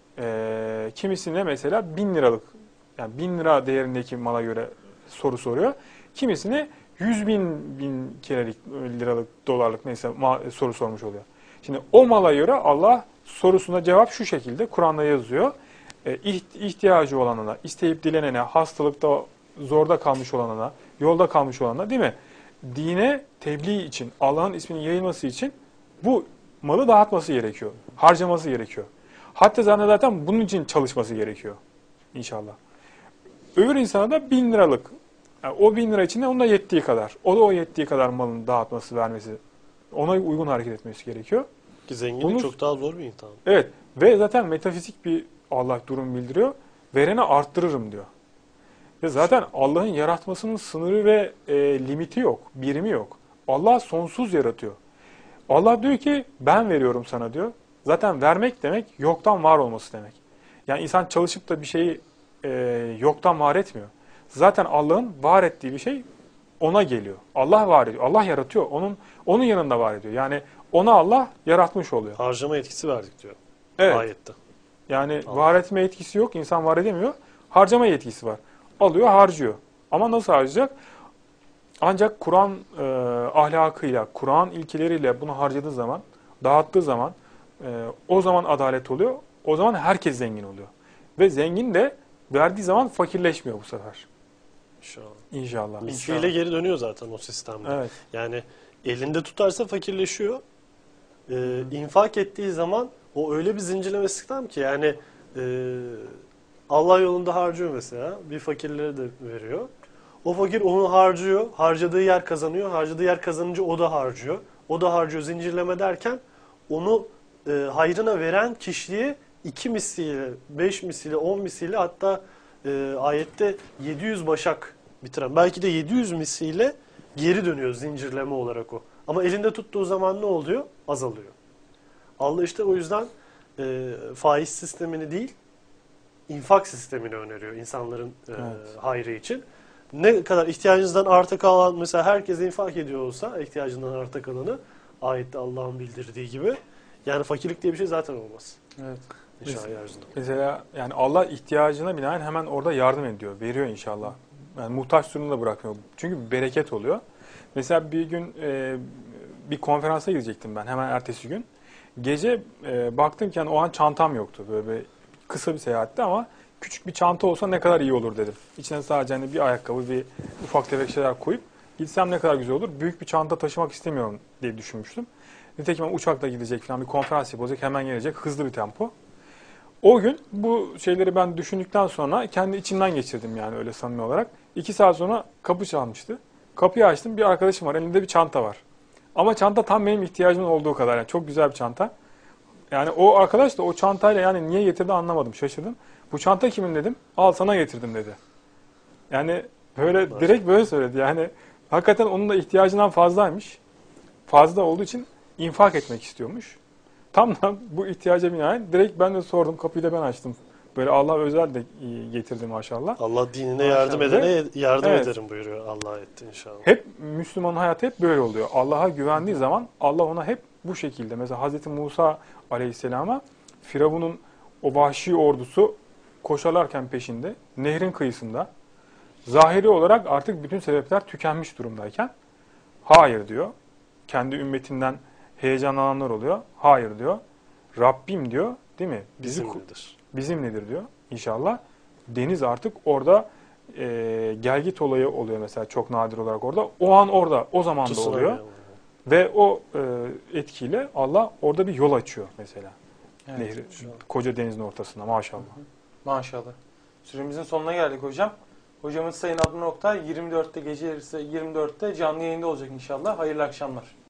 Speaker 2: kimisine mesela 1000 liralık, yani 1000 lira değerindeki mala göre soru soruyor. Kimisine 100 bin kerelik liralık, dolarlık neyse soru sormuş oluyor. Şimdi o mala göre Allah sorusuna cevap şu şekilde Kur'an'da yazıyor. İhtiyacı olanına, isteyip dilenene, hastalıkta zorda kalmış olanına, yolda kalmış olanına, değil mi? Dine tebliğ için, Allah'ın isminin yayılması için bu malı dağıtması gerekiyor. Harcaması gerekiyor. Hatta zaten bunun için çalışması gerekiyor. İnşallah. Öbür insana da 1000 liralık. Yani o 1000 lira içinde onun da yettiği kadar. O da o yettiği kadar malını dağıtması, vermesi. Ona uygun hareket etmesi gerekiyor.
Speaker 3: Ki zenginlik çok daha zor bir imtihan.
Speaker 2: Evet. Ve zaten metafizik bir Allah durum bildiriyor. Verene arttırırım diyor. Ve zaten Allah'ın yaratmasının sınırı ve limiti yok. Birimi yok. Allah sonsuz yaratıyor. Allah diyor ki ben veriyorum sana diyor. Zaten vermek demek yoktan var olması demek. Yani insan çalışıp da bir şeyi yoktan var etmiyor. Zaten Allah'ın var ettiği bir şey ona geliyor. Allah var ediyor. Allah yaratıyor. Onun yanında var ediyor. Yani ona Allah yaratmış oluyor.
Speaker 3: Harcama etkisi verdik diyor.
Speaker 2: Evet.
Speaker 3: Ayette.
Speaker 2: Yani
Speaker 3: Allah.
Speaker 2: var etme etkisi yok. İnsan var edemiyor. Harcama yetkisi var. Alıyor, harcıyor. Ama nasıl harcayacak? Ancak Kur'an ahlakıyla, Kur'an ilkeleriyle bunu harcadığı zaman, dağıttığı zaman o zaman adalet oluyor. O zaman herkes zengin oluyor. Ve zengin de verdiği zaman fakirleşmiyor bu sefer.
Speaker 3: İnşallah.
Speaker 2: İnşallah.
Speaker 3: Misliyle geri dönüyor zaten o sistemde.
Speaker 2: Evet.
Speaker 3: Yani elinde tutarsa fakirleşiyor. İnfak ettiği zaman o öyle bir zincirleme sistem ki yani Allah yolunda harcıyor mesela. Bir fakirlere de veriyor. O fakir onu harcıyor. Harcadığı yer kazanıyor. Harcadığı yer kazanınca o da harcıyor. O da harcıyor zincirleme derken onu hayrına veren kişiye 2 misliyle, 5 misliyle, 10 misliyle hatta ayette 700 başak bitiren belki de 700 misliyle geri dönüyor zincirleme olarak o. Ama elinde tuttuğu zaman ne oluyor? Azalıyor. Allah işte o yüzden faiz sistemini değil, infak sistemini öneriyor insanların hayrı için. Ne kadar ihtiyacınızdan arta kalan, mesela herkes infak ediyor olsa ihtiyacından arta kalanı ayette Allah'ın bildirdiği gibi, yani fakirlik diye bir şey zaten olmaz.
Speaker 2: Evet.
Speaker 3: İnşallah yeryüzünde.
Speaker 2: Mesela yani Allah ihtiyacına binaen hemen orada yardım ediyor, veriyor inşallah. Yani muhtaç durumda da bırakmıyor. Çünkü bir bereket oluyor. Mesela bir gün bir konferansa gidecektim ben hemen ertesi gün. Gece baktım ki yani o an çantam yoktu. Böyle kısa bir seyahatti ama küçük bir çanta olsa ne kadar iyi olur dedim. İçine sadece hani bir ayakkabı, bir ufak tefek şeyler koyup gitsem ne kadar güzel olur. Büyük bir çanta taşımak istemiyorum diye düşünmüştüm. Nitekim uçakla gidecek falan bir konferans yapılacak, hemen gelecek, hızlı bir tempo. O gün bu şeyleri ben düşündükten sonra kendi içimden geçirdim yani öyle samimi olarak. 2 saat sonra kapı çalmıştı. Kapıyı açtım, bir arkadaşım var, elinde bir çanta var. Ama çanta tam benim ihtiyacımın olduğu kadar, yani çok güzel bir çanta. Yani o arkadaş da o çantayla yani niye getirdi anlamadım, şaşırdım. Bu çanta kimin dedim, al sana getirdim dedi. Yani böyle direkt böyle söyledi. Yani hakikaten onun da ihtiyacından fazlaymış. Fazla olduğu için infak etmek istiyormuş. Tam da bu ihtiyaca binaen direkt ben de sordum. Kapıyı da ben açtım. Böyle Allah özel de getirdi maşallah.
Speaker 3: Allah dinine
Speaker 1: Maşallah.
Speaker 3: yardım edene yardım
Speaker 2: Evet.
Speaker 3: ederim buyuruyor, Allah etti inşallah.
Speaker 2: Hep Müslümanın hayatı hep böyle oluyor. Allah'a güvendiği zaman Allah ona hep bu şekilde. Mesela Hazreti Musa Aleyhisselam'a Firavun'un o vahşi ordusu koşarlarken peşinde, nehrin kıyısında, zahiri olarak artık bütün sebepler tükenmiş durumdayken hayır diyor. Kendi ümmetinden heyecanlananlar oluyor. Hayır diyor. Rabbim diyor, değil mi?
Speaker 3: Bizimledir.
Speaker 2: Bizimledir diyor inşallah. Deniz artık orada gelgit olayı oluyor mesela çok nadir olarak orada. O an orada, o zaman da
Speaker 3: Tsunami
Speaker 2: oluyor. Ve o etkiyle Allah orada bir yol açıyor mesela.
Speaker 1: Evet,
Speaker 2: Nehri,
Speaker 1: inşallah.
Speaker 2: koca denizin ortasında maşallah.
Speaker 1: Maşallah. Süremizin sonuna geldik hocam. Hocamız Sayın Abdülnokta 24'te gece yarısı 24'te canlı yayında olacak inşallah. Hayırlı akşamlar.